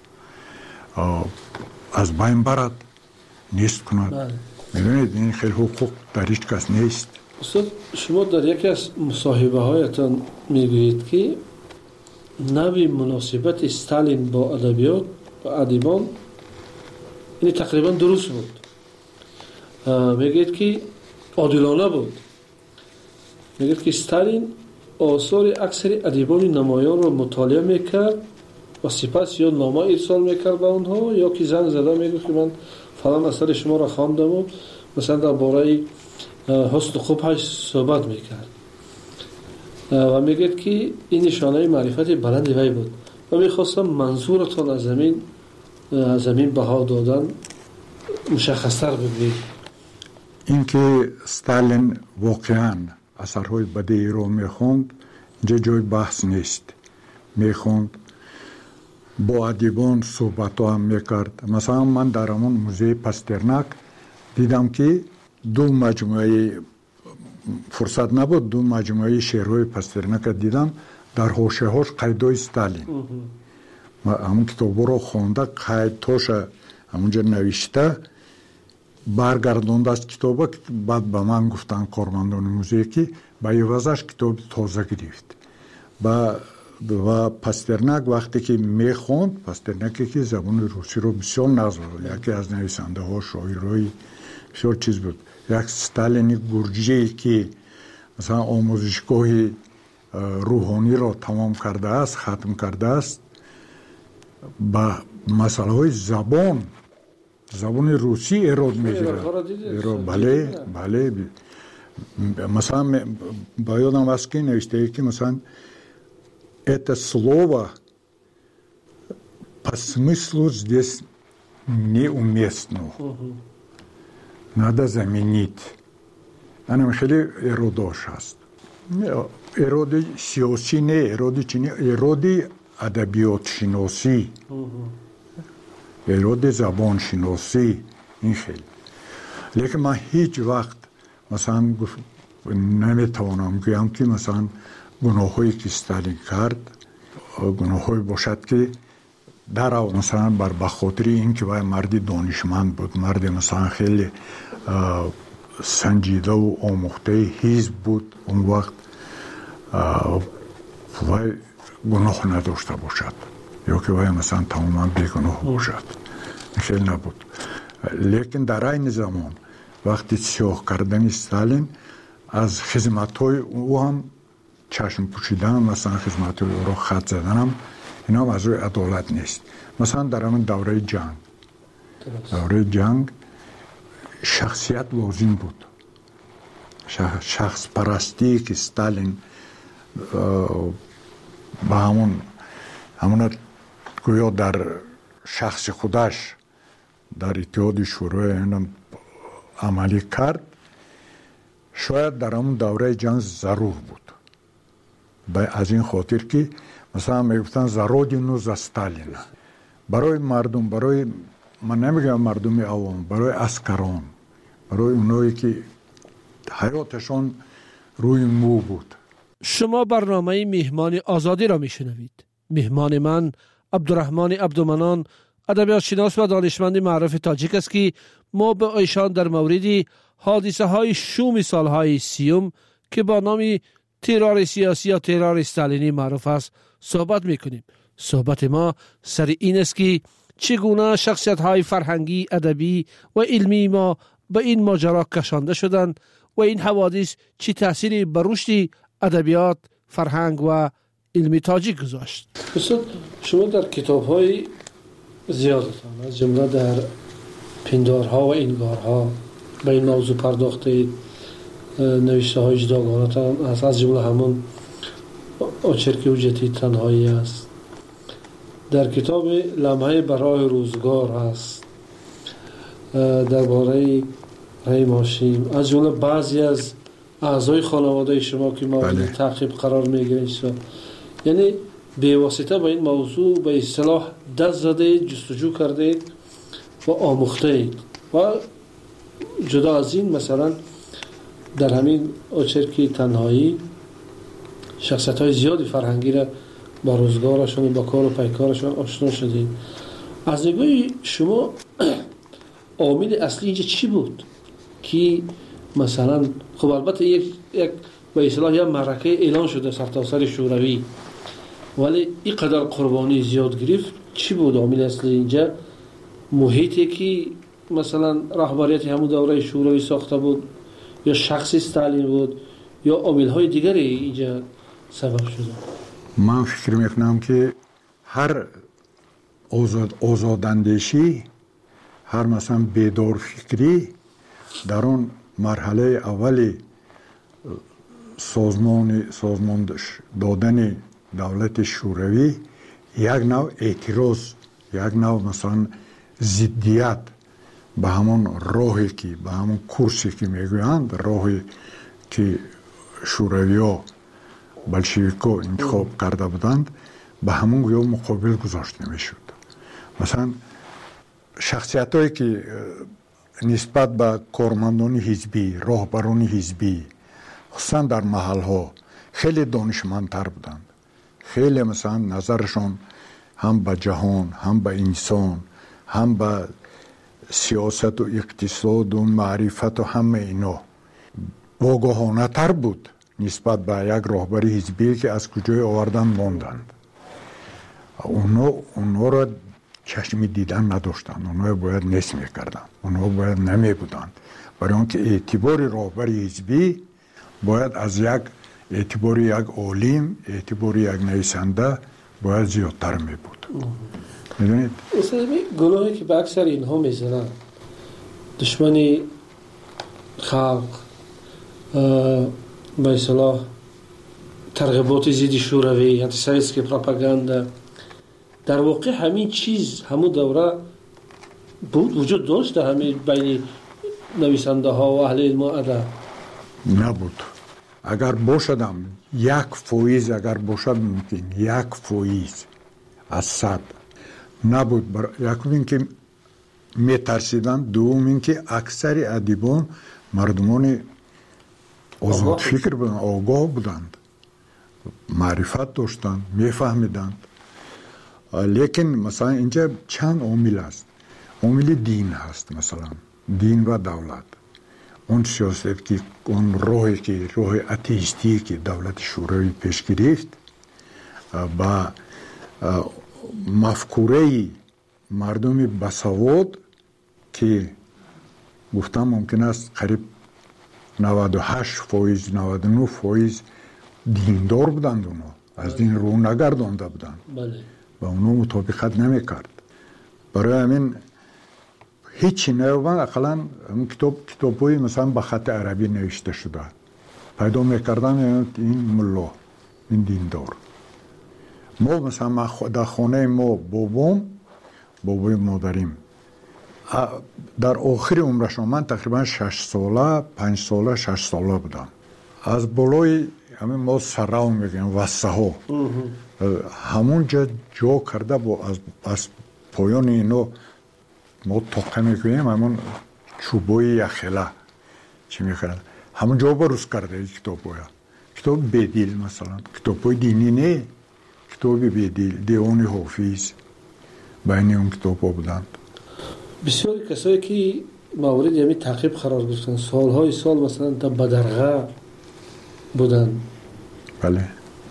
از بین برد، نیست کند. میدونید این خیلی حقوق در هیچ کس نیست. استاد شما در یکی از مصاحبه هایتان میگویید که نوی مناسبت استالین با ادبیات و ادیبان این تقریبا درست بود. میگید که عادلانه بود. میگید که استالین آثار اکثر ادیبان نمایان را مطالعه میکرد و سپس یا نامه ارسال میکرد به اونها یا که زنگ زده میگفت که من فلان اثر شما را خواندم و مثلا درباره حسن و خوبش صحبت میکرد و میگید که این نشانه معرفت بلند وی بود و میخواستم منظورتان از زمین بها دادن مشخصتر بگویید. اینکه ستالین واقعا اثرهای بدی رو میخوند اینجا جای بحث نیست. میخوند، با ادیبان صحبت هم میکرد. مثلا من در همون موزه پاسترناک دیدم که دو مجموعه فرصت نبود، دو مجموعه شعرهای پاسترناک دیدم، در حاشیه هاش قیدای ستالین. همون کتاب رو خونده، قیدهاش همونجا نوشته، برگردوند از کتابا که بعد به من گفتن کارمندان موزیکی با عوضش کتاب تازه گرفت و پاسترناک وقتی که میخوند پاسترناکی که زبان روسی رو بسیار نزد یکی از نویسنده ها شاعرای بسیار چیز بود یک استالین گورجی که مثلا آموزشگاه روحانی را تمام کرده است ختم کرده است با مسئله های زبان روسی ایراد میگیره بله مثلا با یادم است که نوشته که مثلا это слово по смыслу здесь неуместно. Надо заменить. Анам خیلی اراداش هست. اراده سیاسی نه، اراده ادبیات شناسی. اراده زبان شناسی این خیلی. لیکن من هیچ وقت مثلا نمیتوانم بگم که مثلا گناهایی که استالین کرد گناهایی باشد که در مثلا بر خاطر اینکه وای مردی دانشمند بود مرد مثلا خیلی سنجیده و آموخته حزب بود اون وقت وای گناه نداشته باشد یا که وای مثلا تماما بیگناه باشد خیلی نبود لیکن در این زمان وقتی سیاه کردن استالین از خدمت‌های او هم چشم پوشیدن مثلا خدمت‌های او را خط زدن هم اینا هم از روی عدالت نیست مثلا در همین دوره جنگ شخصیت لازم بود شخص پرستی که استالین با همون گویا در شخص خودش در اتحاد شوروی عملی کرد شاید در همون دوره جنگ ضرور بود از این خاطر که مثلا میگفتن زرودینو ز استالین برای مردم برای من نمیگم مردم عوام برای عسکران برای اونایی که حیاتشان روی مو بود. شما برنامه مهمان آزادی را میشنوید. مهمان من عبدالرحمن عبدالمنان ادبیات شناس و دانشمند معروف تاجیک است که ما به ایشان در مورد حادثه های شوم سالهای 30 که با نام ترور سیاسی یا ترور استالینی معروف است صحبت میکنیم. صحبت ما سر این است که چگونه شخصیت های فرهنگی، ادبی و علمی ما به این ماجرا کشانده شدند و این حوادث چه تأثیری بر رشد ادبیات، فرهنگ و علمی تاجیک گذاشت. استاد شما در کتاب های زیادتان از جمله در پندارها و انگارها به این موضوع پرداختید. نوشته های جداگانه از جمله همون آچرک حجتی تنهایی است. در کتاب لمحه برای روزگار هست درباره رحیم هاشم از جمله بعضی از اعضای خانواده شما که مورد تعقیب قرار میگیرید یعنی به واسطه با این موضوع به اصطلاح دست زده جستجو کرده و آموخته اید و جدا از این مثلا در همین آچرکی تنهایی شخصیت های زیادی فرهنگی را با روزگارشون و با کار و پیکارشون آشنا شدید. از نگاه شما عامل اصلی اینجا چی بود که مثلا خب البته یک به اصطلاح یک معرکه اعلان شده سرتاسر شوروی ولی این قدر قربانی زیاد گرفت چی بود عامل اصلی اینجا؟ محیطی که مثلا رهبریت همون دوره شوروی ساخته بود یا شخص استالین بود یا عامل‌های دیگری اینجا سبب شده؟ من فکر میکنم که هر آزاداندیشی هر مثلا بیدار فکری در اون مرحله اولی سازمان دادن دولت شوروی یک نوع اعتراض یک نوع مثلا ضدیت به همون راهی که به همون کورسی که میگویند راهی که شوروی ها بلشویکا انتخاب کرده بودند به همون گویا مقابل گذاشته میشد. مثلا شخصیت هایی که نسبت به کارمندان حزبی راهبران حزبی خصوصا در محل ها خیلی دانشمندتر بودند خیلی مثلا نظرشون هم به جهان هم به انسان هم به سیاست و اقتصاد و معرفت و همه اینا واگاهانه تر بود نسبت به یک راهبری حزبی که از کجای آوردن ماندند. اونا را چشم دیدن نداشتند، اونا باید نصف میکردن، اونا باید نمی بودند. برای آنکه اعتبار راهبری حزبی باید از یک اعتبار یک عالم، اعتبار یک نویسنده باید زیادتر می بود. میدونید؟ گناهی که به اکثر اینها میزنن دشمنی خلق به اصطلاح ترغیبات ضد شوروی، انتیسمیتسک پروپاگاندا، در واقع همین چیز همون دوره بود، وجود داشت در همین بین نویسنده ها و اهل علم و ادب؟ نبود. اگر باشدم 1% اگر باشد ممکن 1% از 100 نبود. یکم اینکه میترسیدن، دوم اینکه اکثر ادیبان مردمان آزاد فکر بودند، آگاه بودند، معرفت داشتند، میفهمیدند. لیکن مثلا اینجا چند عامل است. عامل دین هست، مثلا دین و دولت. اون سیاست که اون راهی که راه اتئیستی که دولت شوروی پیش گرفت با مفکوره مردم بسواد که گفتم ممکن است قریب 98% 99% دیندار بودند، اونا از دین رو نگردانده بودند و اونا مطابقت نمی کرد. برای همین هیچی نیومد. اقلا کتاب‌های مثلا به خط عربی نوشته شده پیدا میکردن، این ملا، این دیندار. ما مثلا در خانه ما بابای مادریم در آخر عمرش، من تقریبا 6 ساله 5 ساله 6 ساله بودم، از بالای همین ما سراو میگن وسه ها همون جا کرده با از پایان اینو ما توقع میکنیم، همون چوبای یخله چی میخورن همون جا بروز کرده این کتاب ها. کتاب بدیل، مثلا کتاب های دینی نه، کتاب بدیل، دیوان حافظ بین اون کتاب ها بودند. بسیاری کسایی که مورد یعنی تعقیب قرار گرفتن سالهای سال مثلا تا بدرغه بودن. بله.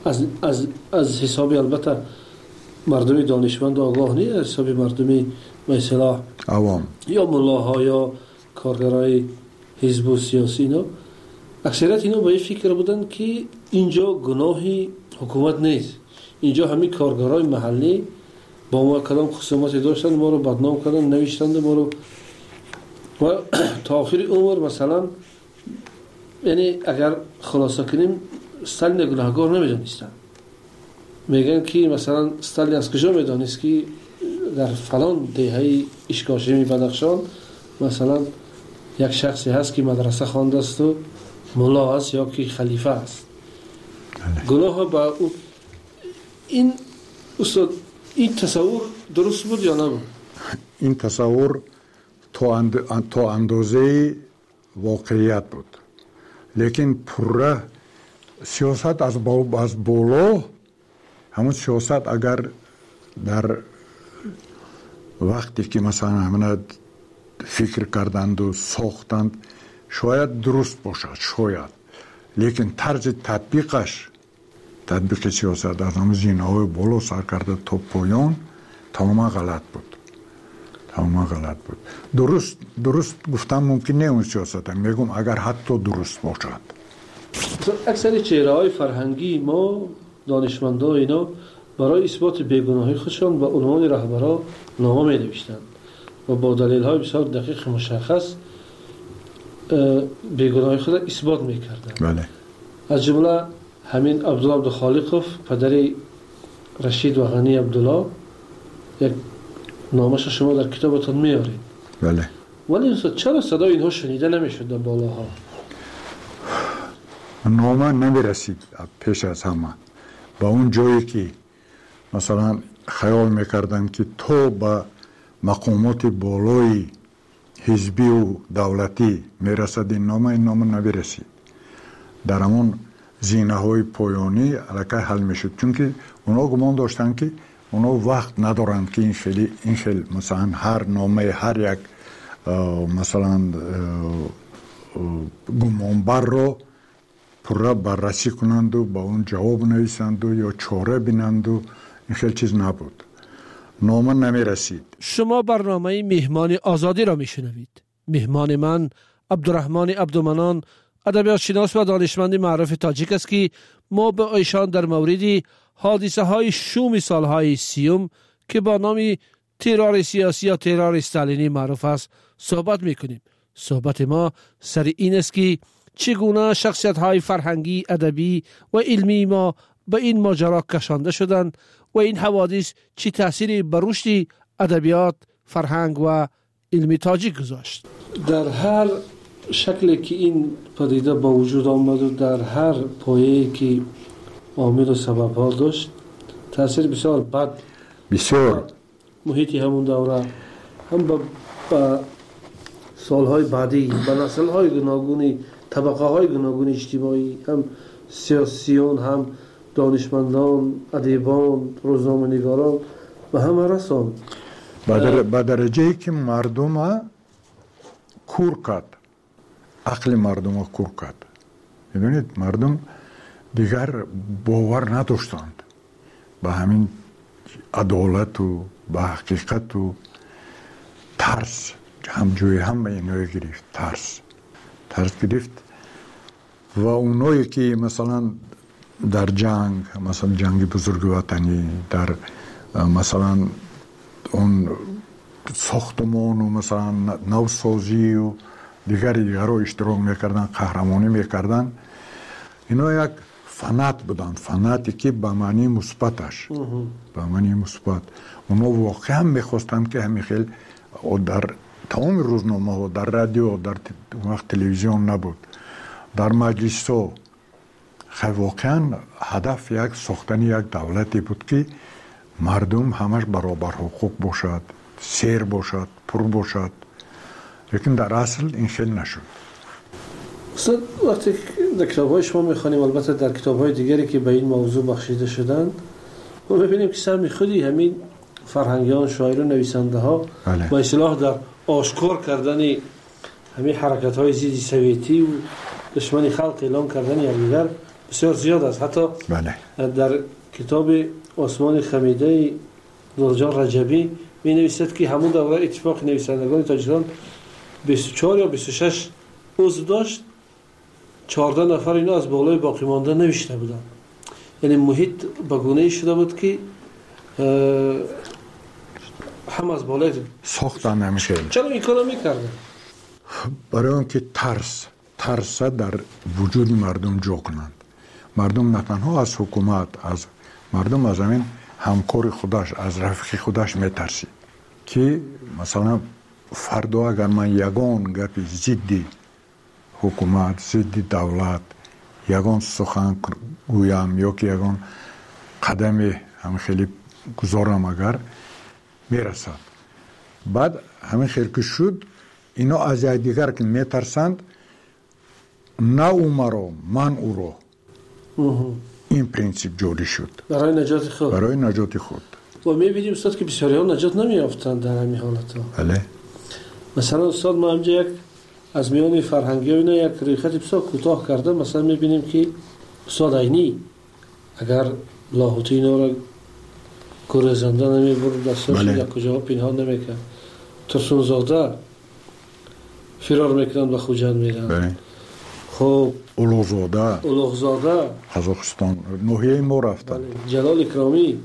از حسابی البته مردمی دانشمند و آگاه نیست، از حسابی مردمی مثلا عوام یا ملاها یا کارگرای حزب و سیاسی، اینا اکثریت اینا با این فکر بودن که اینجا گناهی حکومت نیست، اینجا همین کارگرای محلی با ما کدام خصوماتی داشتن، ما رو بدنام کردن، نوشتند ما رو و تا آخر عمر مثلا، یعنی اگر خلاصه کنیم استالین گناهکار نمیدانستن. میگن که مثلا استالین از کجا میدانست که در فلان دهه اشکاشمی بدخشان مثلا یک شخصی هست که مدرسه خوانده است و ملا است یا که خلیفه است. گناه با این استاد، این تصور درست بود یا نبود؟ این تصور تا اندازه واقعیت بود، لیکن پره سیاست از بالا، همون سیاست اگر در وقتی که مثلا همه فکر کردند و ساختند شاید درست باشد، شاید، لیکن طرز تطبیق سیاست از همون زینه‌های بالا سر کرده تا پایان تماما غلط بود. درست گفتم ممکن نه اون سیاست، میگم اگر حتی درست باشد. اکثر چهره‌های فرهنگی ما دانشمندا اینا برای اثبات بیگناهی خودشان با عنوان رهبرا نامه می‌نوشتند و با دلایل‌های بسیار دقیق مشخص بیگناهی خود اثبات می‌کردند. بله. از جمله همین عبدالله عبدالخالقوف، پدر رشید و غنی عبدالله، یک نامش شما در کتابتون میارید. بله. ولی چرا صدای اینها شنیده نمیشد در بالاها؟ نامه نمیرسید پیش از همه با اون جایی که مثلا خیال میکردن که تو با مقامات بالای حزبی و دولتی میرسد این نامه نمیرسید. در همون زینه های پایانی علاقه حل میشد، چون که اونا گمان داشتن که اونا وقت ندارند که این خیلی مثلا هر نامه هر یک مثلا گمانبر رو پورا بررسی کنند و با اون جواب نویسند و یا چاره بینند و این خیلی چیز نبود. نامه نمی رسید. شما برنامه مهمان آزادی را می شنوید. مهمان من عبدالرحمن عبدالمنان ادبیات شناس و دانشمند معروف تاجیک است که ما به ایشان در مورد حادثه های شوم سالهای 30 که با نام ترور سیاسی یا ترور استالینی معروف است صحبت میکنیم. صحبت ما سر این است که چگونه شخصیت های فرهنگی، ادبی و علمی ما به این ماجرا کشانده شدند و این حوادث چه تأثیری بر رشد ادبیات، فرهنگ و علمی تاجیک گذاشت. در هر شکلی که این پدیده با وجود آمد و در هر پایه‌ای که عامل و سبب ها داشت تأثیر بسیار بد بسیار محیطی همون دوره هم با سالهای بعدی با نسل‌های گوناگونی، طبقه‌های گوناگون اجتماعی، هم سیاسیون، هم دانشمندان، ادیبان، روزنامه‌نگاران و همه رسان به درجه‌ای که مردم کور کرد، عقل مردم کور کرد. می‌دونید مردم دیگر باور نداشتند به همین عدالت و به حقیقت و ترس همجوی هم اینو گرفت. ترس گرفت و اونایی که مثلا در جنگ، مثلا جنگ بزرگ وطنی، در مثلا اون ساختمان و مثلا نوسازی و دیگر رو اشتراک میکردن، قهرمانی میکردن، اینا یک فنات بودن، فناتی که به معنی مثبتش، به معنی مثبت. اونا واقعا میخواستن که همین خیلی در تمام روزنامه ها، در رادیو، در وقت تلویزیون نبود، در مجلس ها، واقعا هدف یک ساختن یک دولتی بود که مردم همش برابر حقوق باشد، سیر باشد، پر باشد. لیکن در اصل این خیلی نشد. استاد وقتی در کتاب های شما میخوانیم، البته در کتاب های دیگری که به این موضوع بخشیده شدن، ما ببینیم که سر خودی همین فرهنگیان، شاعران، نویسنده ها با اصطلاح در آشکار کردن همین حرکت های ضد سویتی و دشمنی خلق اعلام کردن یکدیگر بسیار زیاد است. حتی در کتاب آسمان خمیده نورجان رجبی می نویسد که همون دوره اتفاق نویسندگان تاجیکستان 24 یا 26 عضو داشت، 14 نفر اینا از بالای باقی مانده نوشته بودن. یعنی محیط به گونه‌ای شده بود که هم از بالای ساختن نمیشه. چرا این کارو میکردن؟ برای اینکه ترس در وجود مردم جا کنند. مردم نه تنها از حکومت، از مردم از همین همکار خودش، از رفیق خودش میترسید که مثلا فردا اگر من یگان گپی ضد حکومت، ضد دولت یگان سخن گویم یا که یگان قدم هم خیلی گذارم اگر میرسد، بعد همین خیلی که شد اینا از دیگر که میترسند، نه او مرا من او را. این پرینسیپ جوری شد برای نجات خود. و میبینیم استاد که بسیاری ها نجات نمیافتند در همین حالت ها. بله. مثلا استاد ما همجا یک از میان فرهنگی ها اینا یک ریخت بسیار کوتاه کرده. مثلا میبینیم که استاد عینی اگر لاهوتی اینا را گریزنده نمیبرد، دستاش یک کجا پنهان نمیکرد، ترسون زاده فرار میکنند و خوجند میرند. بله. خب اولوغزاده قزاقستان نوحیه ما رفتن. جلال اکرامی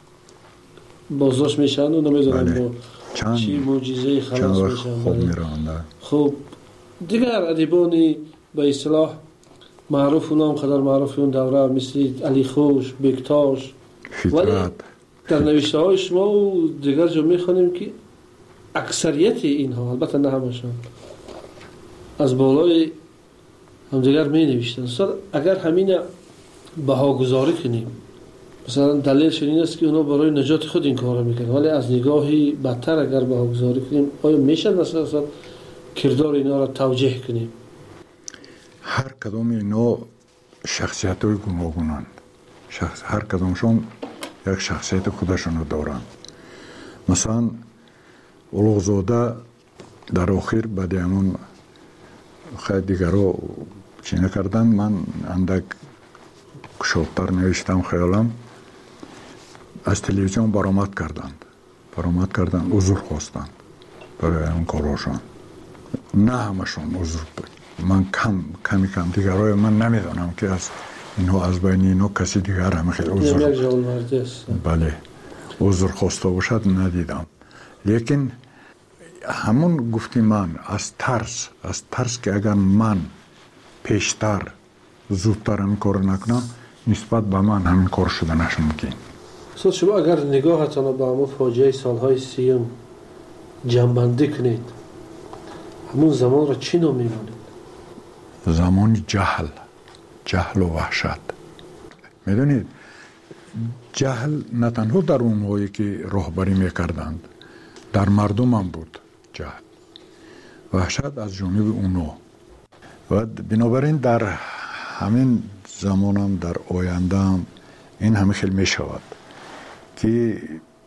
بازداشت میشن و نمیدونم با چی معجزه خلاص میشن. خب دیگر ادیبانی به اصطلاح معروف و نام قدر معروف اون دوره مثل علی خوش، بکتاش، ولی در نوشته های شما و دیگر جا میخوانیم که اکثریت اینها، البته نه همشون، از بالای هم دیگر می نوشتن. اگر همین بهاگذاری کنیم، مثلا دلیلش این است که اونا برای نجات خود این کار میکنن، ولی از نگاهی بدتر اگر بهاگذاری کنیم، آیا میشه مثلا کردار اینا را توجیه کنیم؟ هر کدام اینا شخصیت های گوناگونند، هر کدامشون یک شخصیت خودشون دارند. مثلا اولوغزاده در آخر بعد همون خیلی دیگر رو چی نکردن، من اندک شوتر نوشتم خیالم، از تلویزیون برآمد کردند عذر خواستند برای اون کاراشان. نه همشون عذر بود، من کمی دیگرای من نمیدانم که از اینها از بین اینها کسی دیگر هم خیلی عذر بله عذر خواسته باشد ندیدم. لیکن همون گفتی من از ترس که اگر من پیشتر زودتر این کار نکنم نسبت به من همین کار شده نشه ممکن. استاد شما اگر نگاهتان به همون فاجعه سالهای 30 جمع‌بندی کنید، همون زمان را چی نام می‌مانید؟ زمان جهل و وحشت. میدونید جهل نه تنها در اونهایی که راهبری میکردند، در مردم هم بود جهل، وحشت از جانب اونها. و بنابراین در همین زمان هم در آینده هم این همه خیلی می شود که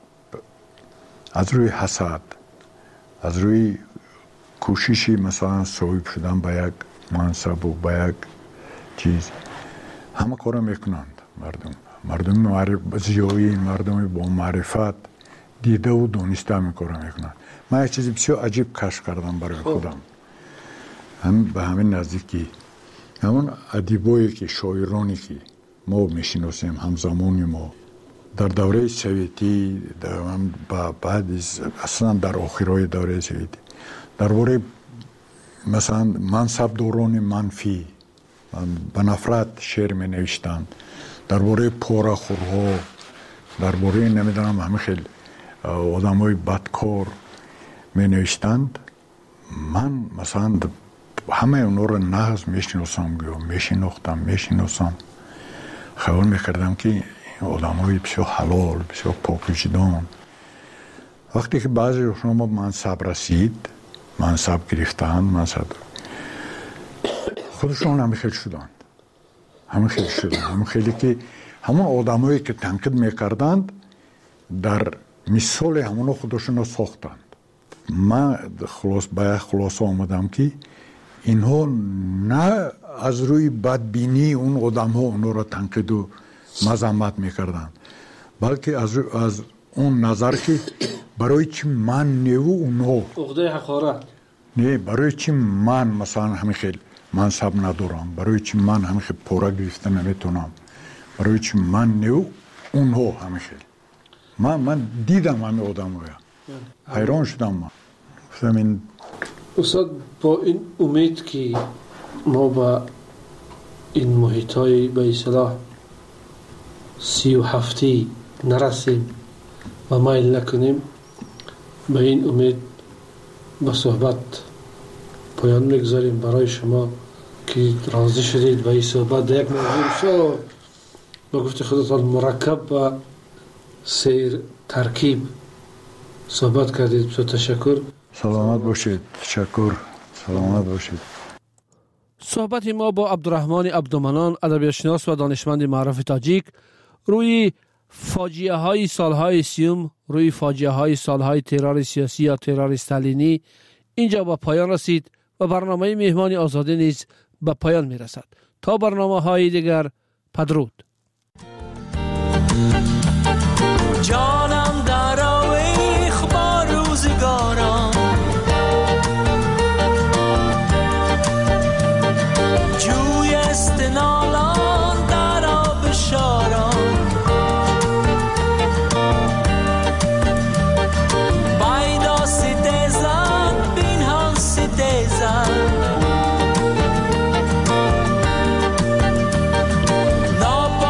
از روی حسد، از روی کوششی مثلا صاحب شدن به یک منصب و به یک چیز همه کار میکنند. مردم زیایی، مردم با معرفت دیده و دانسته همین کار میکنند. من یک چیزی بسیار عجیب کشف کردم برای خودم، به همین نزدیکی همون ادیبایی که شاعرانی که ما میشناسیم همزمانی ما در دوره سویتی، بعد اصلا در آخرای دوره سویتی درباره مثلا منصب دوران منفی به نفرت شعر می نوشتند، درباره پاره‌خورها، درباره نمیدونم همه خیلی آدمای بدکار می نوشتند. من مثلا همه اونا رو نغز میشناختم خیال میکردم که آدمای بسیار حلال، بسیار پاک وجدان. وقتی که بعضی شما منصب رسید، منصب گرفتن، خودشون همه خیلی شدند، همه خیلی که همون آدمایی که تنقید میکردند در مثال همون خودشون رو ساختند. من خلاصه آمدم که اینها نه از روی بدبینی اون آدم ها اونها را تنقید و مذمت میکردن، بلکه از اون نظر که برای چی من نیو اونها عقده حقارت نه، برای چی من مثلا همین خیلی منصب ندارم، برای چی من همین خیلی پورا گرفته نمیتونم، برای چی من نیو اونها همین خیلی. من دیدم همین آدم ها، حیران شدم. من استاد با این امید که ما با این محیط های به اصطلاح 37 نرسیم و مایل نکنیم، به این امید با صحبت پایان میگذاریم. برای شما که راضی شدید به این صحبت در یک موضوع بسیار با گفت خودتان مرکب و سیر ترکیب صحبت کردید، بسیار تشکر. سلامت باشید. تشکر. سلامت باشید. صحبت ما با عبدالرحمن عبدالمنان، ادبیاتشناس و دانشمند معروف تاجیک، روی فاجعه های سالهای 30، روی فاجعه های سالهای ترور سیاسی یا ترور استالینی اینجا به پایان رسید و برنامه مهمان آزادی نیز به پایان می رسد. تا برنامه های دیگر، بدرود. جانم در آویخ با روزگارم، جوی استنالان در آب شارم، بایدا ستیزن بین هم ستیزن، نابا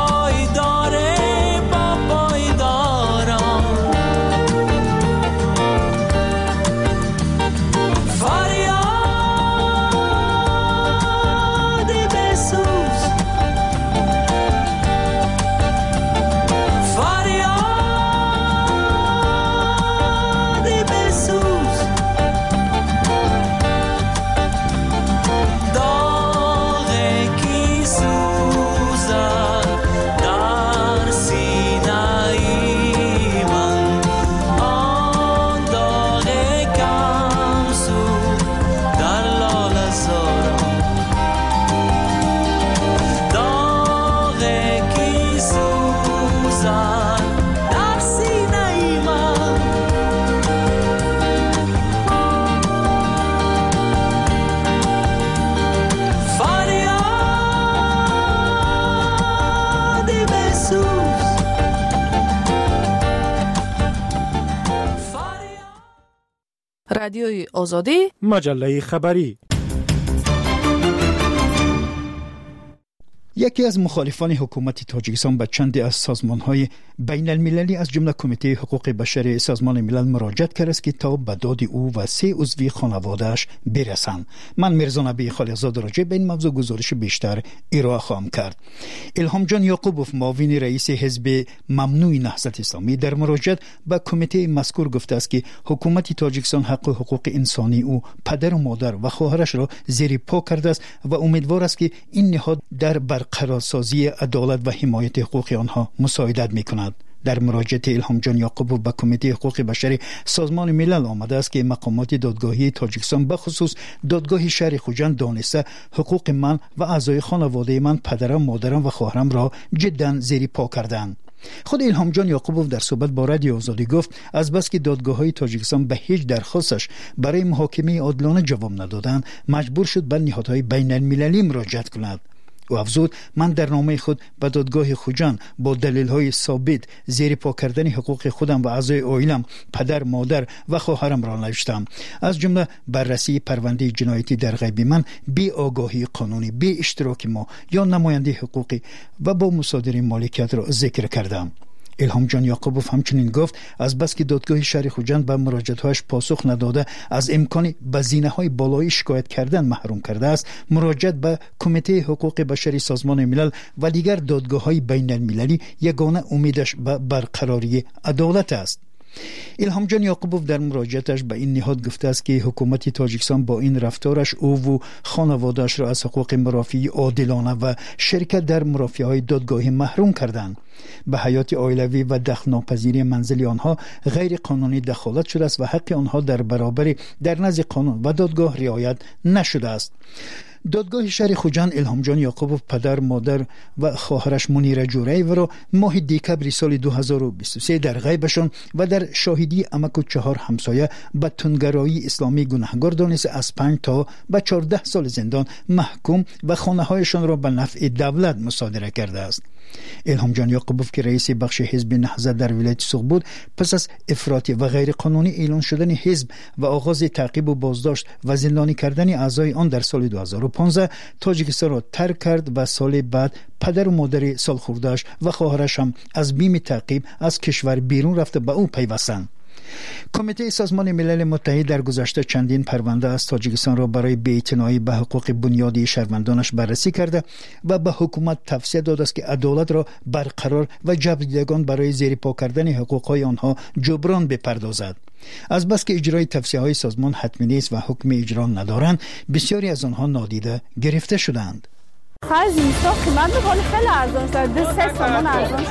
رادیوی آزادی، مجله خبری. یکی از مخالفان حکومت تاجیکستان به چندی از سازمان‌های بین المللی از جمله کمیته حقوق بشر سازمان ملل مراجعت کرد است که تا به داد او و 3 عضو خانواده‌اش برسند. من میرزا نبی خالقزاد راجع به این موضوع گزارش بیشتر ارائه خواهم کرد. الهام جان یعقوبوف معاون رئیس حزب ممنوع نهضت اسلامی در مراجعت به کمیته مذکور گفته است که حکومت تاجیکستان حق و حقوق انسانی او پدر و مادر و خواهرش را زیر پا کرده است و امیدوار است که این نهاد در برقرارسازی عدالت و حمایت حقوق آنها مساعدت می‌کند. در مراجعه الهام جان یعقوبوف به کمیته حقوق بشر سازمان ملل آمده است که مقامات دادگاهی تاجیکستان به خصوص دادگاه شهر خوجند دانسته حقوق من و اعضای خانواده من پدرم، مادرم و خواهرم را جدا زیر پا کردند. خود الهام جان یعقوبوف در صحبت با رادیو آزادی گفت از بس که دادگاه‌های تاجیکستان به هیچ درخواستش برای محاکمه عادلانه جواب ندادند، مجبور شد به نهادهای بین المللی مراجعت کند. و افزود من در نامه خود به دادگاه خوجند با دلیل‌های ثابت زیر پا کردن حقوق خودم و اعضای عائلم، پدر، مادر و خواهرم را نوشتم، از جمله بررسی پرونده جنایتی در غیب من، بی آگاهی قانونی، بی اشتراک ما یا نماینده حقوقی و با مصادره مالکیت را ذکر کردم. الهام جان یعقوبوف همچنین گفت از بس که دادگاه شهر خوجند به مراجعات‌هایش پاسخ نداده از امکان بزینه‌های بالایی شکایت کردن محروم کرده است، مراجعت به کمیته حقوق بشری سازمان ملل و دیگر دادگاه‌های بین المللی یگانه امیدش به برقراری عدالت است. الهام جان یعقوبوف در مراجعتش به این نهاد گفته است که حکومت تاجیکستان با این رفتارش او و خانواده‌اش را از حقوق مرافعی عادلانه و شرکت در مرافعه‌های دادگاهی محروم کردند. به حیات عائلوی و دخل‌ناپذیری منزل آنها غیر قانونی دخالت شده است و حق آنها در برابر در نزد قانون و دادگاه رعایت نشده است. دادگاه شهر خوجند الهام جان یعقوبوف پدر، مادر و خواهرش منیره جوری و را ماه دکبر سال 2023 در غیبشان و در شاهدی عمک و 4 همسایه به تندگرایی اسلامی گناهکار دانست از 5 تا به 14 سال زندان محکوم و خانه‌هایشان را به نفع دولت مصادره کرده است. الهام جان یعقوبوف که رئیس بخش حزب نهضت در ولایت سوق بود، پس از افراطی و غیر قانونی اعلان شدن حزب و آغاز تعقیب و بازداشت و زندانی کردن اعضای آن در سال 2015 تاجیکستان را ترک کرد و سال بعد پدر و مادر سالخورده‌اش و خواهرش هم از بیم تعقیب از کشور بیرون رفته به او پیوستند. کمیته سازمان ملل متحد در گذشته چندین پرونده از تاجیکستان را برای بی‌اعتنایی به حقوق بنیادی شهروندانش بررسی کرده و به حکومت توصیه داده است که عدالت را برقرار و جبردیدگان برای زیر پا کردن حقوقهای آنها جبران بپردازد. از بس که اجرای توصیه‌های سازمان حتمی نیست و حکم اجرا ندارند، بسیاری از آنها نادیده گرفته شدند. خیلی زیستا قیمت بکنی خیلی ارزان شد، 2-3 تومان ارزان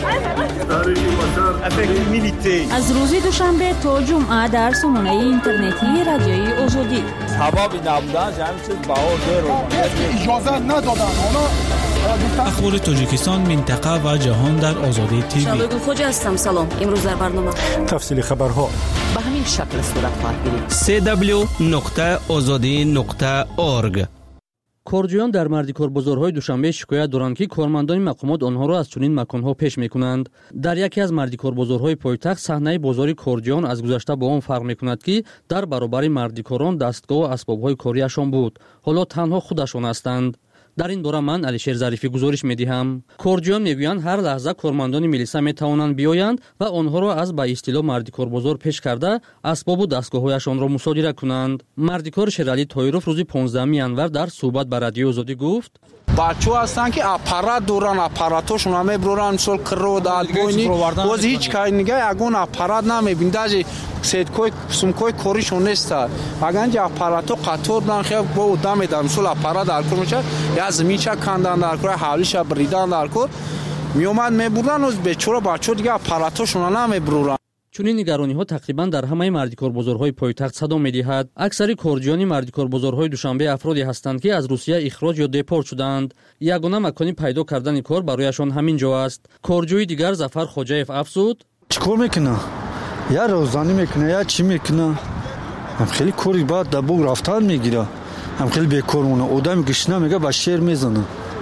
شد. از روز دوشنبه تا جمعه در سامانه اینترنتی رادیوی آزادی سبب نبودن همین چیز اجازه ندادن. اخبار تاجیکستان، منطقه و جهان در آزادی تیوی. شاگرد خوج هستم. سلام. امروز در برنامه تفصیل خبرها به همین شکل صورت خواهد گرفت. www.azadi.org. کارجویان در مردیکار بازارهای دوشنبه شکایت دارند که کارمندان مقامات آنها را از چنین مکانها پیش می‌کنند. در یکی از مردیکار بازارهای پایتخت صحنه بازار کارجویان از گذشته با آن فرق می‌کند که در برابر مردیکاران دستگاه و اسباب‌های کاریشان بود. حالا تنها خودشان هستند. در این باره من علیشیر ظریفی گزارش می‌دهم. کارجویان می‌گویند هر لحظه کارمندان میلیسا می‌توانند بیایند و آنها را از به اصطلاح مردیکار بازار پیش کرده اسباب و دستگاه‌هایشان را مصادره کنند. مردیکار شیرعلی طاهرов روز 15 январ در صحبت با رادیو آزادی گفت: بچه‌ها هستن که اپارات دوران اپاراتشون هم میبرن مثل کرود البونی باز هیچ کاری نگه اگون اپارات نمیبین داجی سیدکوی سمکوی کوریشون نیست اگه اپاراتو قطور دارن خیلی با دم میدن مثل اپارات الکل میشه یا زمینچه کندن در کار حالیش بریدن در کار میومد میبرن از بچه‌ها بچه‌ها دیگه اپاراتشون نمیبرن. چنین نگرانی‌ها تقریباً در همه مردیکار بازارهای پایتخت صدا می‌دهد. اکثر کارجویان مردیکار بازارهای دوشنبه افرادی هستند که از روسیه اخراج یا دپورت شدند. یگانه مکانی پیدا کردن کار برایشان همین جا است. کارجوی دیگر ظفر خوجاєв افزود: چیکار میکنه؟ یا روزانه میکنه یا چی میکنه؟ هم خیلی کاری بعد دبو رفتن میگیره. هم خیلی بیکار مونه. آدم گشنه میگه با شیر میزنه.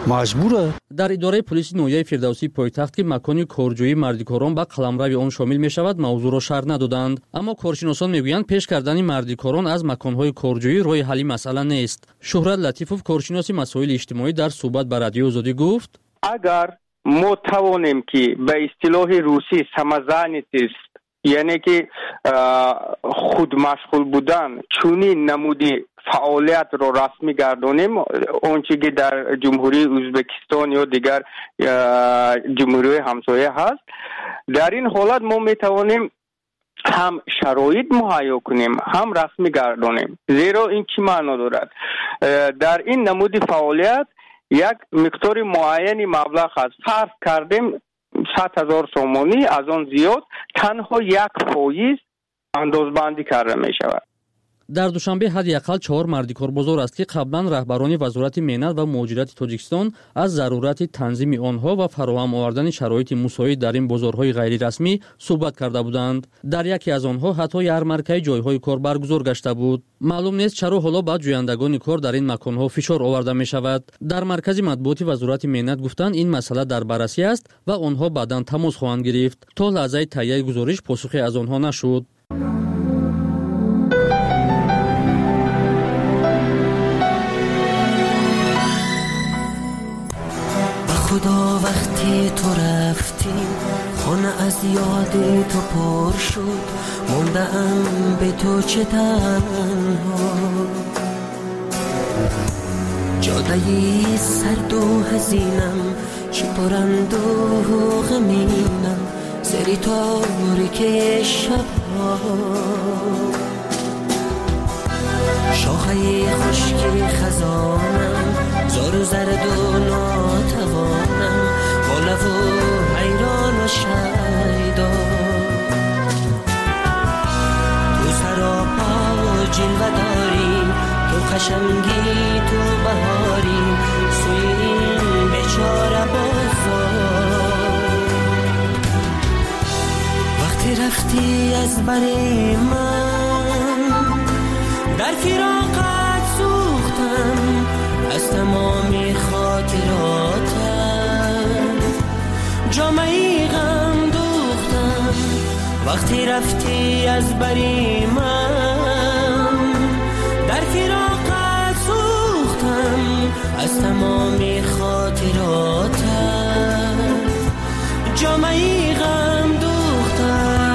مجبوره. در اداره پلیس نویه فردوسی پایتخت که مکانی کارجویی مردیکاران با قلمروی آن شامل می شود موضوع را شرح ندادند، اما کارشناسان میگویند پیش کردن مردیکاران از مکانهای کارجویی راه حل مسئله نیست. شهرت لطیفوف کارشناس مسائل اجتماعی در صحبت با رادیو آزادی گفت اگر ما توانیم که به اصطلاح روسی самозанятость یعنی که خود مشغول بودن چونین نمودی فعالیت رو رسمی گردانیم، اونچه که در جمهوری ازبکستان یا دیگر جمهوری همسایه هست، در این حالت ما میتوانیم هم شرایط مهیا کنیم هم رسمی گردانیم. زیرا این چی معنا دارد؟ در این نمودی فعالیت یک مقدار معینی مبلغ هست، فرض کردیم 100,000 سومانی، از آن زیاد تنها 1% اندازبندی کرده می شود. در دوشنبه حداقل 4 مردیکار بازار است که قبلا رهبران وزارت مهنت و مهاجرت تاجیکستان از ضرورت تنظیم آنها و فراهم آوردن شرایط مساعد در این بازارهای غیر رسمی صحبت کرده بودند. در یکی از آنها حتی یارمارکای جایهای کار برگزار گشته بود. معلوم نیست چرا حالا بعد جویندگان کار در این مکانها فشار آورده می شود. در مرکز مطبوعات وزارت مهنت گفتند این مسئله در بررسی است و آنها بعداً تماس خواهند گرفت. تا لحظه تهیه گزارش پاسخی از آنها نشد. خدا وقتی تو رفتی خانه از یاد تو پر شد، موندم به تو چه تنها، جادهی سرد و حزینم چه پرند و غمینم، سری تاریک شبها، شاخه خشکی خزانم زار و زرد و ناتوانم، با لب و حیران و شیدا، تو سراپا و جلوه داری، تو قشنگی تو بهاری، سوی این بیچاره بازار، وقتی رفتی از بر من در فراقت سوختم، از تمامی خاطراتت جامعی غم دوختم، وقتی رفتی از بری من در فراقت سوختم، از تمامی خاطراتت جامعی غم دوختم.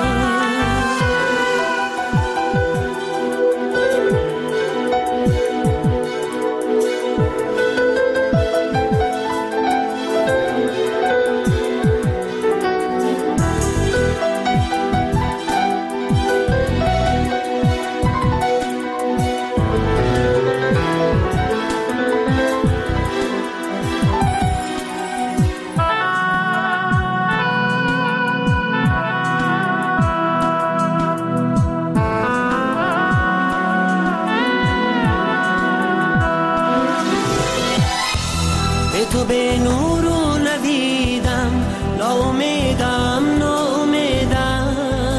تو به نور و نویدم، ناامیدم ناامیدم،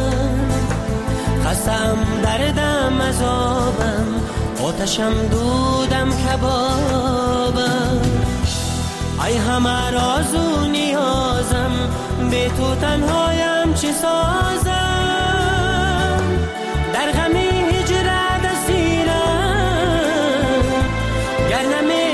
خستم دردم عذابم، آتشم دودم کبابم، ای همه راز و نیازم، به تو تنهایم چه سازم، در غم هجرت اسیرم، گر نمی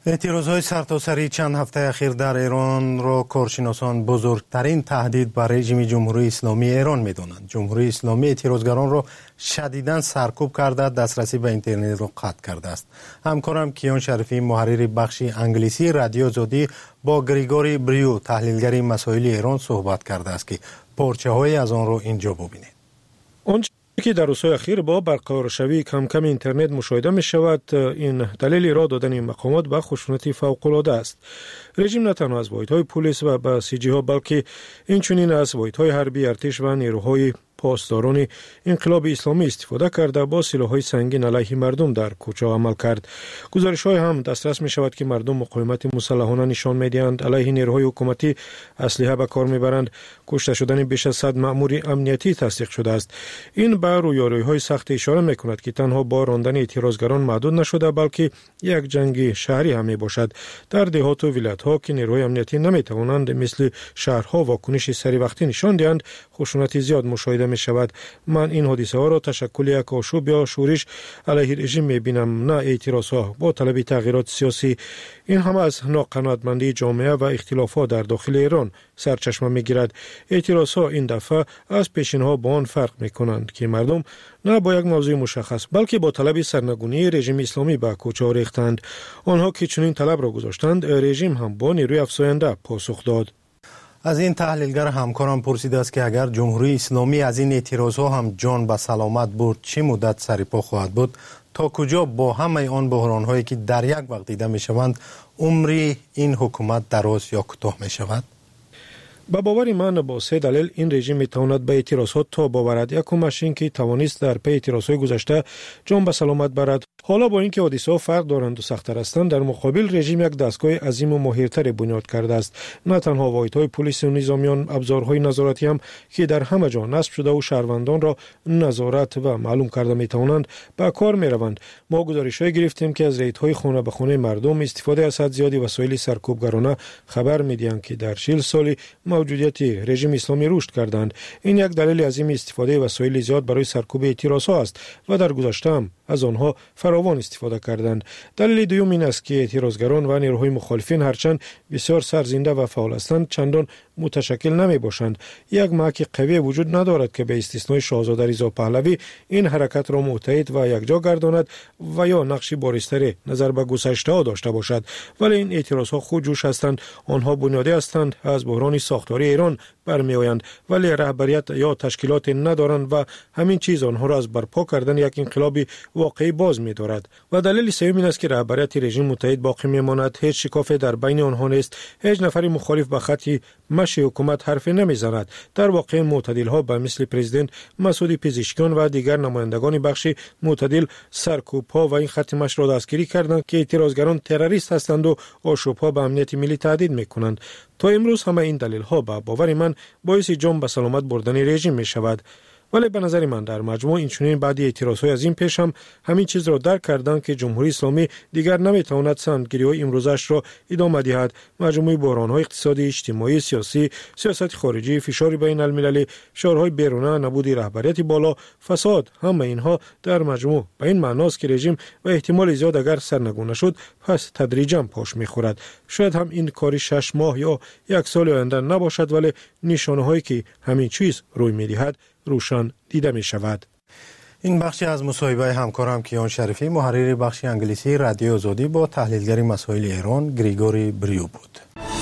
اعتراضهای سرتاسری چند هفته اخیر در ایران را کارشناسان بزرگترین تهدید بر رژیم جمهوری اسلامی ایران می‌دانند. جمهوری اسلامی اعتراضگران را شدیداً سرکوب کرده، دسترسی به اینترنت را قطع کرده است. همکارم کیان شریفی محرر بخش انگلیسی رادیو آزادی با گریگوری بریو تحلیلگر مسائل ایران صحبت کرده است که پارچه‌های از آن را اینجا ببینید. که در روزهای اخیر با برقرار شوی کم کم اینترنت مشاهده می شود، این دلیل را دادن این مقامات به خشونت فوق‌العاده است. رژیم نه تنها از واحدهای پلیس و بسیجی ها بلکه اینچنین از واحدهای حربی ارتش و نیروهای پاسداران انقلاب اسلامی استفاده کرده با سلاح‌های سنگین علیه مردم در کوچه عمل کرد. گزارش‌های هم دسترس می‌شود که مردم مقاومت مسلحانه نشان می‌دهند، علیه نیروهای حکومتی اسلحه به کار می‌برند. کشته شدن بیش از 100 مأمور امنیتی تصدیق شده است. این به رویارویی‌های سخت اشاره می‌کند که تنها با راندن اعتراضگران محدود نشده بلکه یک جنگ شهری هم می‌باشد. در دهات و ولایت‌ها که نیروهای امنیتی نمی‌توانند مثل شهرها واکنش سری وقتی نشان دهند، خشونت زیاد مشاهده می شود. من این حادثه ها را تشکل یک آشوب یا شورش علیه رژیم می بینم، نه اعتراض ها با طلب تغییرات سیاسی. این هم از ناقناعتمندی جامعه و اختلافات در داخل ایران سرچشمه می گیرد. اعتراض ها این دفعه از پیشینها با آن فرق می کنند که مردم نه با یک موضوع مشخص بلکه با طلب سرنگونی رژیم اسلامی به کوچه ها ریختند. آنها که چنین طلب را گذاشتند، رژیم هم با نیروی افزاینده پاسخ داد. از این تحلیلگر همکارم پرسیده است که اگر جمهوری اسلامی از این اعتراضها هم جان به سلامت برد چه مدت سریپا خواهد بود؟ تا کجا با همه آن بحران‌هایی که در یک وقت دیده می‌شوند عمری این حکومت دراز یا کوتاه می‌شود؟ با باور من با سه دلیل این رژیم میتواند به اعتراضات تا باورد. یکمش این که توانست در پی اعتراضهای گذشته جان به سلامت برد. حالا با اینکه حادثه‌ها فرق دارند و سخت‌تر هستند، در مقابل رژیم یک دستگاه عظیم و ماهرتر بنیاد کرده است. نه تنها واحدهای پلیس و نظامیان، ابزارهای نظارتی هم که در همه جا نصب شده و شهروندان را نظارت و معلوم کرده میتوانند به کار میروند. ما گزارش‌های گرفتیم که از ریدهای خانه به خانه مردم استفاده از حد زیادی وسایل سرکوبگرانه خبر میدهند که در 40 سال موجودیت رژیم اسلامی رشد کردند. این یک دلیل عظیم استفاده وسایل زیاد برای سرکوب اعتراضها است و در گذشته هم از آنها فراوان استفاده کردند. دلیل دوم این است که اعتراضگران و نیروهای مخالفین هرچند بسیار سرزنده و فعال هستند چندان متشکل نمی باشند. یک محک قوی وجود ندارد که به استثنای شاهزاده رضا پهلوی این حرکت را متحد و یکجا گرداند و یا نقشی بارزتر نظر به گذشته ها داشته باشد. ولی این اعتراضها خودجوش هستند، آنها بنیادی هستند، از بحران ساختاری ایران برمی آیند ولی رهبریت یا تشکیلات ندارند و همین چیز آنها را از برپا کردن یک انقلاب واقعی باز می دارد. و دلیل سوم این است که رهبریت رژیم متحد باقی می ماند. هیچ شکاف در بین آنها نیست. هیچ نفری مخالف به خط مشی حکومت حرف نمی زند. در واقع معتدل ها به مثل پرزیدنت مسعود پزشکیان و دیگر نمایندگان بخش معتدل سرکوب ها و این خط مش را دستگیری کردند که اعتراضگران تروریست هستند و آشوب ها به امنیت ملی تهدید می کنند. تا امروز همه این دلیل ها به باور من باعث جان به سلامت بردن رژیم می شود. ولی به نظر من در مجموع این چنین بعدی اعتراضهای از این پیش هم همین چیز را درک کردند که جمهوری اسلامی دیگر نمیتواند سندگیری‌های امروزش را ادامه دهد. مجموعه بحران‌های اقتصادی، اجتماعی، سیاسی، سیاست خارجی، فشار بین المللی، فشارهای بیرونه، نبود رهبریت بالا، فساد، همه اینها در مجموع به این معناست که رژیم و احتمال زیاد اگر سرنگون نشد پس تدریجا پاش می‌خورد. شاید هم این کاری 6 ماه یا 1 سال آینده نباشد ولی نشانه‌هایی که همین چیز روی می‌دهد روشن دیده می شود. این بخشی از مصاحبه همکارم کیان شریفی محرر بخش انگلیسی رادیو آزادی با تحلیلگر مسائل ایران گریگوری بریو بود.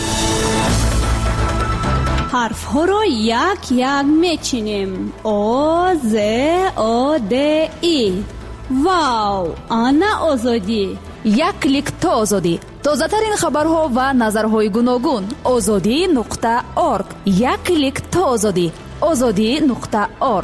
حرف ها را یک یک میچینیم. آ ز آ د ای. واو، آنا آزادی. یک کلیک تا آزادی. تازه ترین خبرها و نظرهای گوناگون. azadi.org. یک کلیک تا آزادی. azadi.org.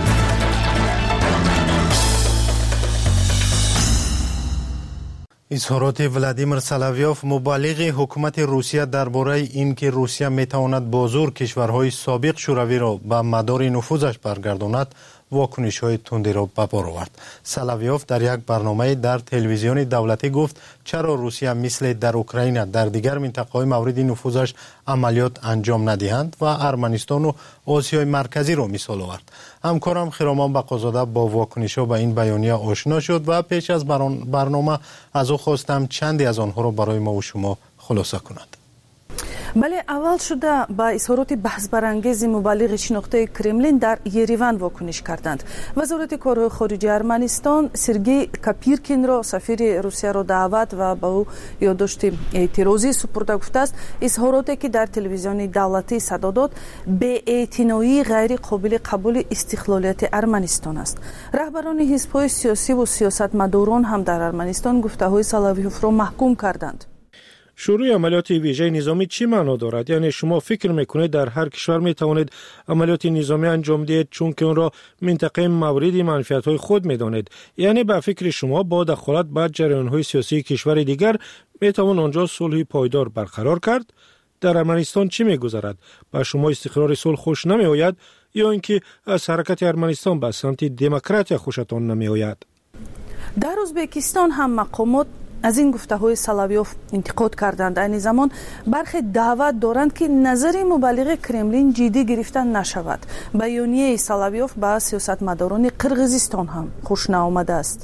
اظهارات ولادیمیر سلاویوف مبلغ حکومت روسیه درباره اینکه روسیه میتواند با زور کشورهای سابق شوروی را به مدار نفوذش برگرداند واکنش‌های تندی را به بار آورد. سلاویوف در یک برنامه در تلویزیون دولتی گفت چرا روسیه مثل در اوکراین در دیگر منطقه‌های مورد نفوذش عملیات انجام ندهند و ارمنستان و آسیای مرکزی را مثال آورد. همکارم خرامان بقازاده با واکنش‌ها به این بیانیه آشنا شد و پیش از برنامه از او خواستم چندی از آنها را برای ما و شما خلاصه کند. بله، اول شده با اظهارات بحث برانگیز مبلغ شناخته کرملین در یریون واکنش کردند. وزارت کارهای خارجه ارمنستان سرگئی کاپیرکین را سفیر روسیه را دعوت و با او یادداشت اعتراضی سپرده گفته است اظهاراتی که در تلویزیون دولتی صدا داد بی‌اعتنایی غیر قابل قبول استقلالیت ارمنستان است. رهبران حزب‌های سیاسی و سیاستمداران هم در ارمنستان گفته‌های سلاویوف را محکوم کردند. شروع عملیات ویژه نظامی چی معنا دارد؟ یعنی شما فکر میکنید در هر کشور میتوانید عملیات نظامی انجام دهید چون که اون را منطقه مورد منفعت های خود میدانید؟ یعنی به فکر شما با دخالت به جریان های سیاسی کشور دیگر میتوان آنجا صلح پایدار برقرار کرد؟ در ارمنستان چی میگذرد؟ به شما استقرار صلح خوش نمی آید یا اینکه از حرکت ارمنستان به سمت دموکراسی خوشتان نمی آید؟ در ازبکستان هم مقامات از این گفته‌های سلاویوف انتقاد کردند. این زمان برخی دعوت دارند که نظر مبلغ کرملین جدی گرفته نشود. بیانیه سلاویوف با سیاستمداران قرقیزستان هم خوش ناآمده است.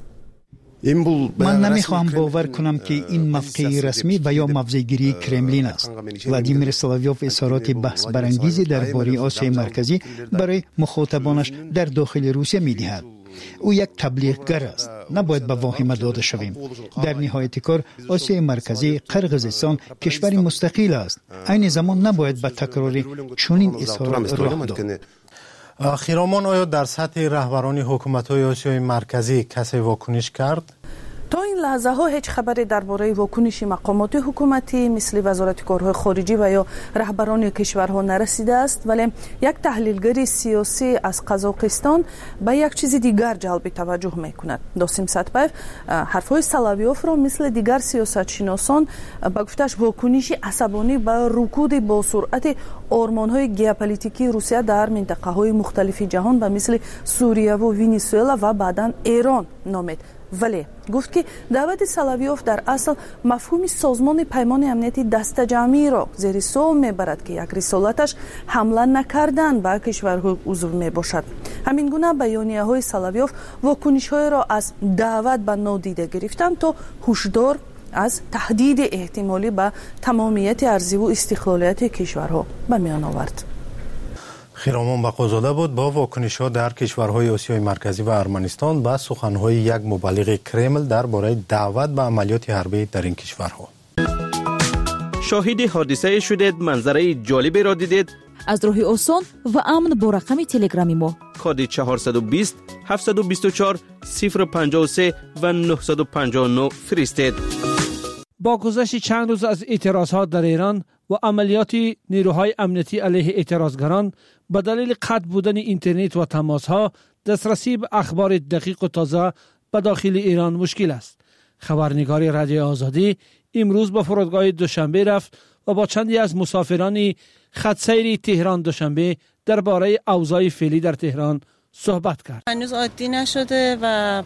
من نمیخواهم باور کنم که این موقع رسمی و یا موضع‌گیری کرملین است. ولادیمیر سلاویوف اظهارات بحث برانگیزی درباره آسیای مرکزی برای مخاطبانش در داخل روسیه می‌دهد. او یک تبلیغگر است. نباید به واهمه داده شویم. در نهایت کار آسیای مرکزی قرقیزستان کشوری مستقل است. این زمان نباید به تکرار چنین اظهارات راه داد. خرامان، آیا در سطح رهبران حکومت‌های آسیای مرکزی کسی واکنش کرد؟ تا این لحظه ها هیچ خبری درباره واکنش مقامات حکومتی مثل وزارت کارهای خارجی و یا رهبران کشورها نرسیده است، ولی یک تحلیلگر سیاسی از قزاقستان به یک چیز دیگر جلب توجه میکند. داسیم ساتپایف حرفهای سلاویوف را مثل دیگر سیاستشناسان به گفتش واکنش عصبانی به رکود با سرعت آرمان‌های ژئوپلیتیکی روسیه در منطقه‌های مختلف جهان به مثل سوریه و ونزوئلا و بعداً ایران نامید. ولی گفت که دعوت سلاویوف در اصل مفهوم سازمان پیمان امنیتی دست جمعی را زیر سوال میبرد که یک رسالتش حمله نکردن به کشورهای عضو میباشد. همین گونه بیانیه های سلاویوف واکنش های را از دعوت به نادیده گرفتن تا هشدار از تهدید احتمالی به تمامیت ارضی و استقلالیت کشورها به میان آورد. خرامان بقازاده بود با واکنش‌ها در کشورهای آسیای مرکزی و ارمنستان به سخن‌های یک مبلغ کرمل درباره دعوت به عملیات حربی در این کشورها. شاهد حادثه شدید، منظره جالبی را دیدید؟ از راه آسان و امن با رقم تلگرامی ما کد 420 724 053 و 959 فرستید. با گذشت چند روز از اعتراضات در ایران و عملیات نیروهای امنیتی علیه اعتراضگران به دلیل قطع بودن اینترنت و تماس‌ها دسترسی به اخبار دقیق و تازه به داخل ایران مشکل است. خبرنگار رادیو آزادی امروز به فرودگاه دوشنبه رفت و با چندی از مسافران خط سیر تهران دوشنبه درباره اوضاع فعلی در تهران صحبت کرد. هنوز عادی نشده و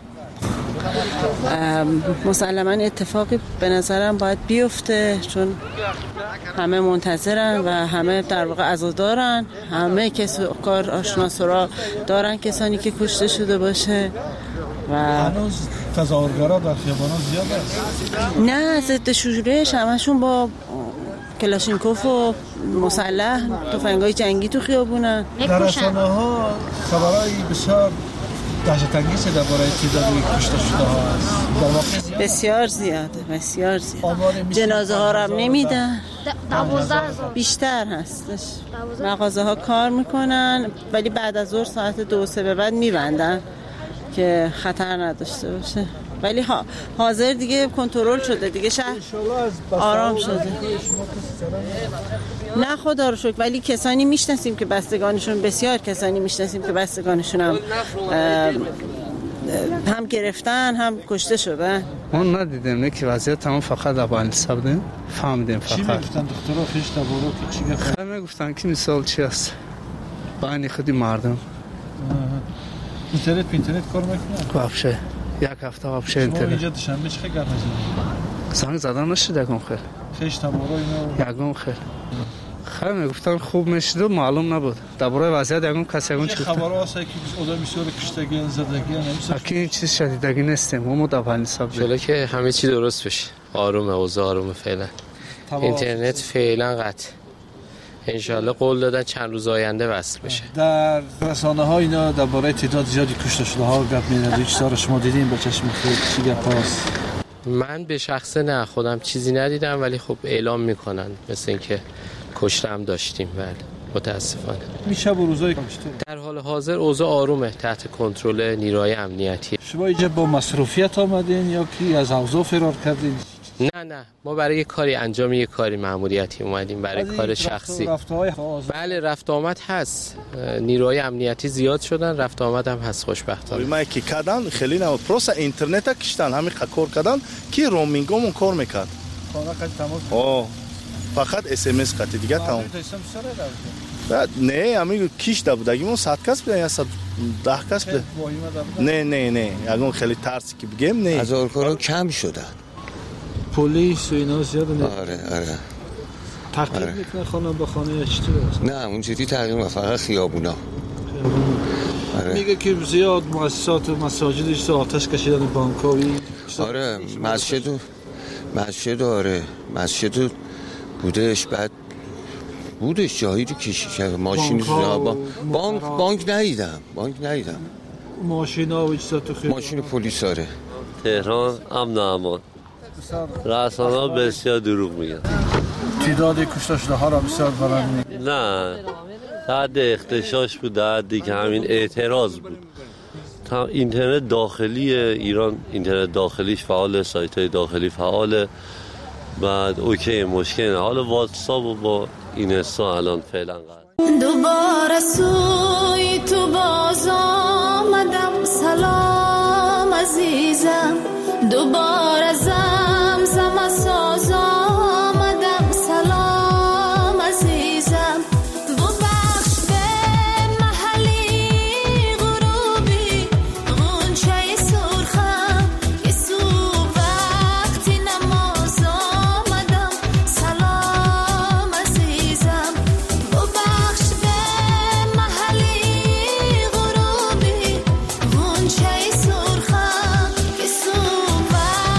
مسلماً اتفاقی به نظرم باید بیفته، چون همه منتظرن و همه در واقع عزادارن، همه کار آشناسورا دارن کسانی که کشته شده باشه و هنوز تظاهرگرا در خیابان‌ها زیاد است. نه، ضد شورش همشون با کلاشینکوف و مسلح تفنگ‌های جنگی تو خیابونن. در رسانه‌ها خبرای بسیار دهشت‌انگیز درباره تعداد کشته شده ها است. در واقع بسیار زیاده. جنازه ها رو هم نمیدن. 12,000 بیشتر هستش. مغازه ها کار میکنن ولی بعد از ظهر ساعت 2-3 به بعد میبندن که خطر نداشته باشه. ولی حاضر دیگه کنترل شده، دیگه شهر آرام شده. نه خدا رو شکر، ولی کسانی میشناسیم که بستگانشون، بسیار کسانی میشناسیم که بستگانشون هم گرفتن هم کشته شدن. ما ندیدیم، نه که وضعیت تمام فقط افغانستان بودیم، فهمیدیم فقط. چی میگفتن دکترها خیش درباره چی گفتن؟ میگفتن که مثال چی است؟ با این خودی مردم اینترنت کار میکنه؟ واپشه یک هفته واپشه اینترنت. شما اینجا دوشنبه چه گپ میزنید؟ زنگ زدن نشد یکم خیر. خیش تبارا اینا یکم خیر. خیر میگفتن خوب میشد معلوم نبود. درباره وضعیت یکم کسی یکم چه خبر هست که آدم بسیار کشتگی زدگی نمیشه. اکی چیز شدیدگی نیستیم. ما متوانی حساب شده که همه چی درست بشه. آرومه اوضاع آرومه فعلا. اینترنت فعلا قطع. انشالله قول دادن چند روز آینده وصل بشه. در رسانه ها اینا درباره تعداد زیادی کشته شده ها گپ میزنن. چیزا رو شما دیدین با چشم خود چی گپ هست؟ من به شخصه نه خودم چیزی ندیدم ولی خب اعلام میکنن مثل اینکه کشته هم داشتیم بله متاسفانه. میشه روزای در حال حاضر اوضاع آرومه تحت کنترل نیروهای امنیتی. شما اینجا با مصروفیت آمدین یا کی از اوضاع فرار کردین؟ نه ما برای یه کاری انجام یه کاری مأموریتی اومدیم برای کار شخصی. بله رفت آمد هست. نیروهای امنیتی زیاد شدن رفت آمد هم هست خوشبختانه. ما کی کردن خیلی نه پروسه اینترنت کشتن همین کار کردن کی رومینگمون کار میکرد. فقط اس ام اس قطع دیگه تمام. نه همین کیش ده بودگیمون 100 کس بودن یا 110 کس بودن. نه اگه خیلی ترسی که بگیم نه. هزار کارا کم شدن. پلیس و اینا زیاده نه. آره. تعقیب میکنه خانه با خانه یا چطوره؟ نه اونجوری تعقیب فقط خیابونا. میگه که زیاد مؤسسات و مساجدش آتش کشیدن بانکاوی. آره مسجد بودش بعد بودش جایی رو کشید ماشین بانک ندیدم ماشین ها و چیزا تو خیلی ماشین پلیس آره. تهران امن و امان رسانه ها بسیار دروغ میگن تعداد کشته شده ها را بسیار بلند میگن نه حد اختشاش بود حدی که همین اعتراض بود اینترنت داخلی ایران اینترنت داخلیش فعال سایت های داخلی فعاله بعد اوکی مشکل نه حالا واتساپ و با اینستا الان فعلا دوباره سوی تو باز آمدم سلام عزیزم دوباره زمزم ساز آمدم سلام عزیزم ببخش به محلی غروبی غنچه سرخم که صبح وقتی نماز آمدم سلام عزیزم ببخش به محلی غروبی غنچه سرخم که صبح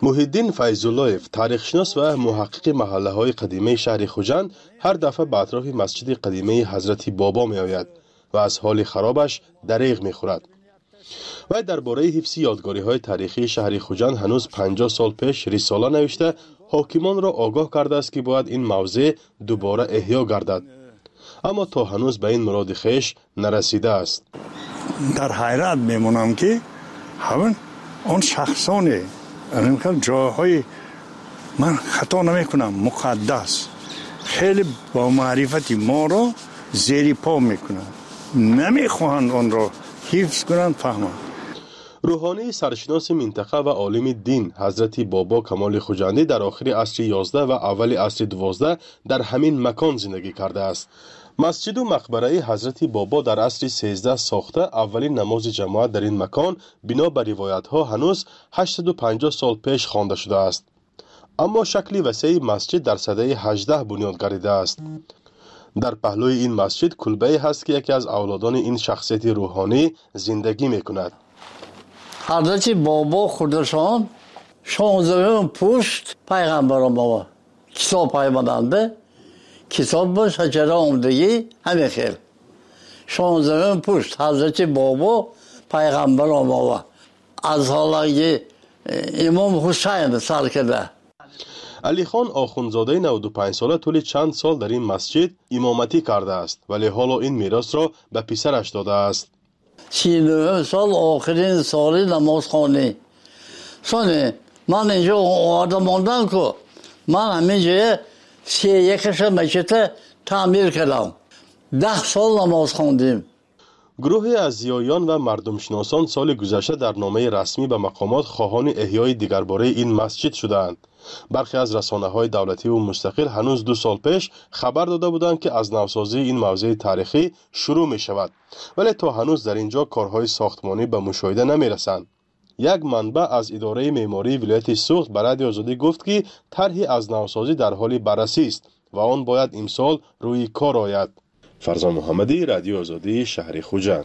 محی‌الدین فیض‌الله‌یف، تاریخشناس و محقق محله‌های قدیمی شهر خوجند، هر دفعه به اطراف مسجد قدیمی حضرت بابا می‌آید و از حال خرابش دریغ می‌خورد. و درباره حفظ یادگاری‌های تاریخی شهر خوجند هنوز 50 سال پیش رساله نوشته حاکمان را آگاه کرده است که باید این موضع دوباره احیا گردد، اما تا هنوز به این مراد خویش نرسیده است. در حیرت میمونم که همون آن شخصانی اینکه جاهای من خطا نمیکنم مقدس خیلی با معرفت ما را زیر پا میکنند، نمیخواهند آن را حفظ کنند فهمند. روحانی سرشناس منطقه و عالم دین حضرت بابا کمال خوجندی در آخر عصر 11 و اول عصر 12 در همین مکان زندگی کرده است. مسجد و مقبره حضرت بابا در عصر 13 ساخته اولین نماز جماعت در این مکان بنا بر روایت ها هنوز 850 سال پیش خوانده شده است. اما شکل وسیع مسجد در سده 18 بنیاد گردیده است. در پهلوی این مسجد کلبه‌ای هست که یکی از اولادان این شخصیت روحانی زندگی میکند. حضرت بابا خودشان 16 پشت پیغمبر ما کتاب پیامدند، کتاب شجره آمدگی همه خیل 16 پشت حضرت بابا پیغمبر ما از حالا امام حسین سر کرده. علی خان آخوندزاده 95 ساله طول چند سال در این مسجد امامتی کرده است، ولی حالا این میراث را به پسرش داده است. 39 سال آخرین سال نمازخوانی. سانه من اینجا آمده ماندم که من همینجا 31 مسجد تعمیر کردم. 10 سال نماز خواندیم. گروهی از زیایان و مردم شناسان سال گذشته در نامه رسمی به مقامات خواهان احیای دیگرباره این مسجد شدند. برخی از رسانه‌های دولتی و مستقل هنوز 2 سال پیش خبر داده بودند که از نوسازی این موضع تاریخی شروع می شود، ولی تا هنوز در اینجا کارهای ساختمانی به مشاهده نمی رسند. یک منبع از اداره معماری ولایت سوخت به رادیو آزادی گفت که طرحی از نوسازی در حال بررسی است و آن باید امسال روی کار آید. فرزان محمدی، رادیو آزادی، شهر خوجند.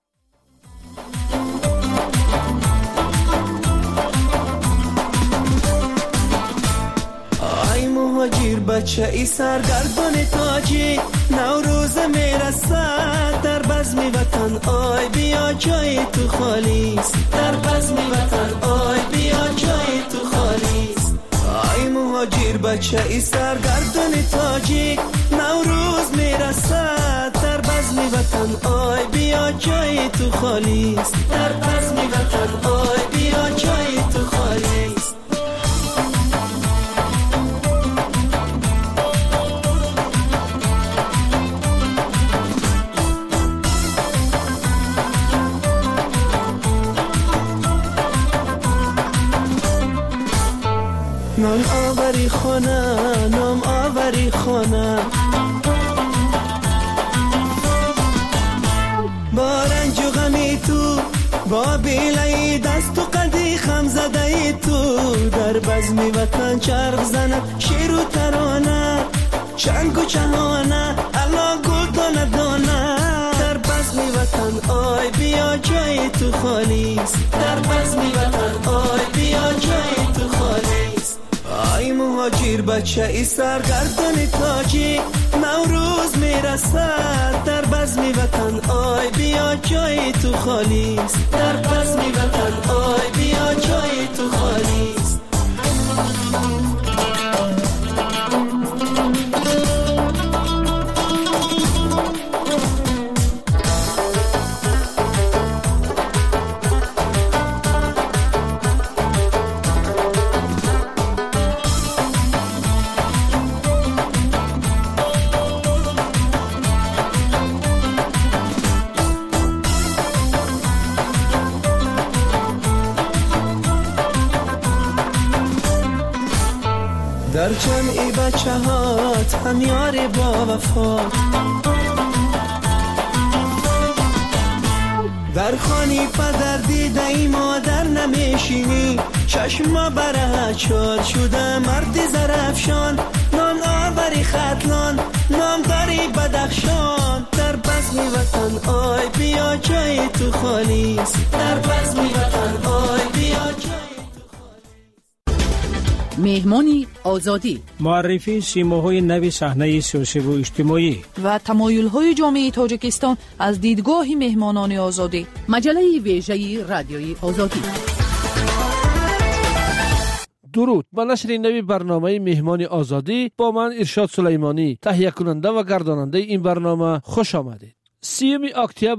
ای مهاجر بچه ای سرگردان تاجی، نوروز میرسد در بزم وطن، آی بیا جای تو خالیست، در بزم وطن آی بیا جای تو خالیست. ای مهاجر بچه ای سرگردان تاجی، نوروز میرسد در بزم وطن، آی بیا جای تو خالیست، در بزم وطن آی بیا جای تو خالیست. نام آوری خانه، نام آوری خانه، با رنج و غمی تو، با بیلای دست و قدی خم زده تو، در بزم وطن چرخ زند شیر و ترانه، چنگ و چهانه الا گل دانه دانه، در بزم وطن آی بیا جای تو خالیست، در بزم وطن آی بیا جای تو خالیست. ای مهاجر بچه ای سرگردان تاجی، نوروز میرسد در بزم وطن، آی بیا جای تو خالیست، در بزم وطن آی بیا جای تو خالیست. در جمعی بچه هات هم یار با وفات، در خانی پدر دیده ای مادر نمیشینی، چشما بره چار شده مرد زرفشان، نام آوری خطلان نام داری بدخشان، در بزم وطن آی بیا جای تو خالیست، در بزم وطن آی بیا جای تو خالیست. مهمانی آزادی، معرفی سیماهای نوی صحنه سیاسی و اجتماعی و تمایل‌های جامعه تاجیکستان از دیدگاه مهمانان آزادی. مجله ویژه رادیوی آزادی. درود. با نشر نوی برنامه مهمان آزادی با من ارشاد سلیمانی، تهیه کننده و گرداننده این برنامه خوش آمدید. 30 اکتبر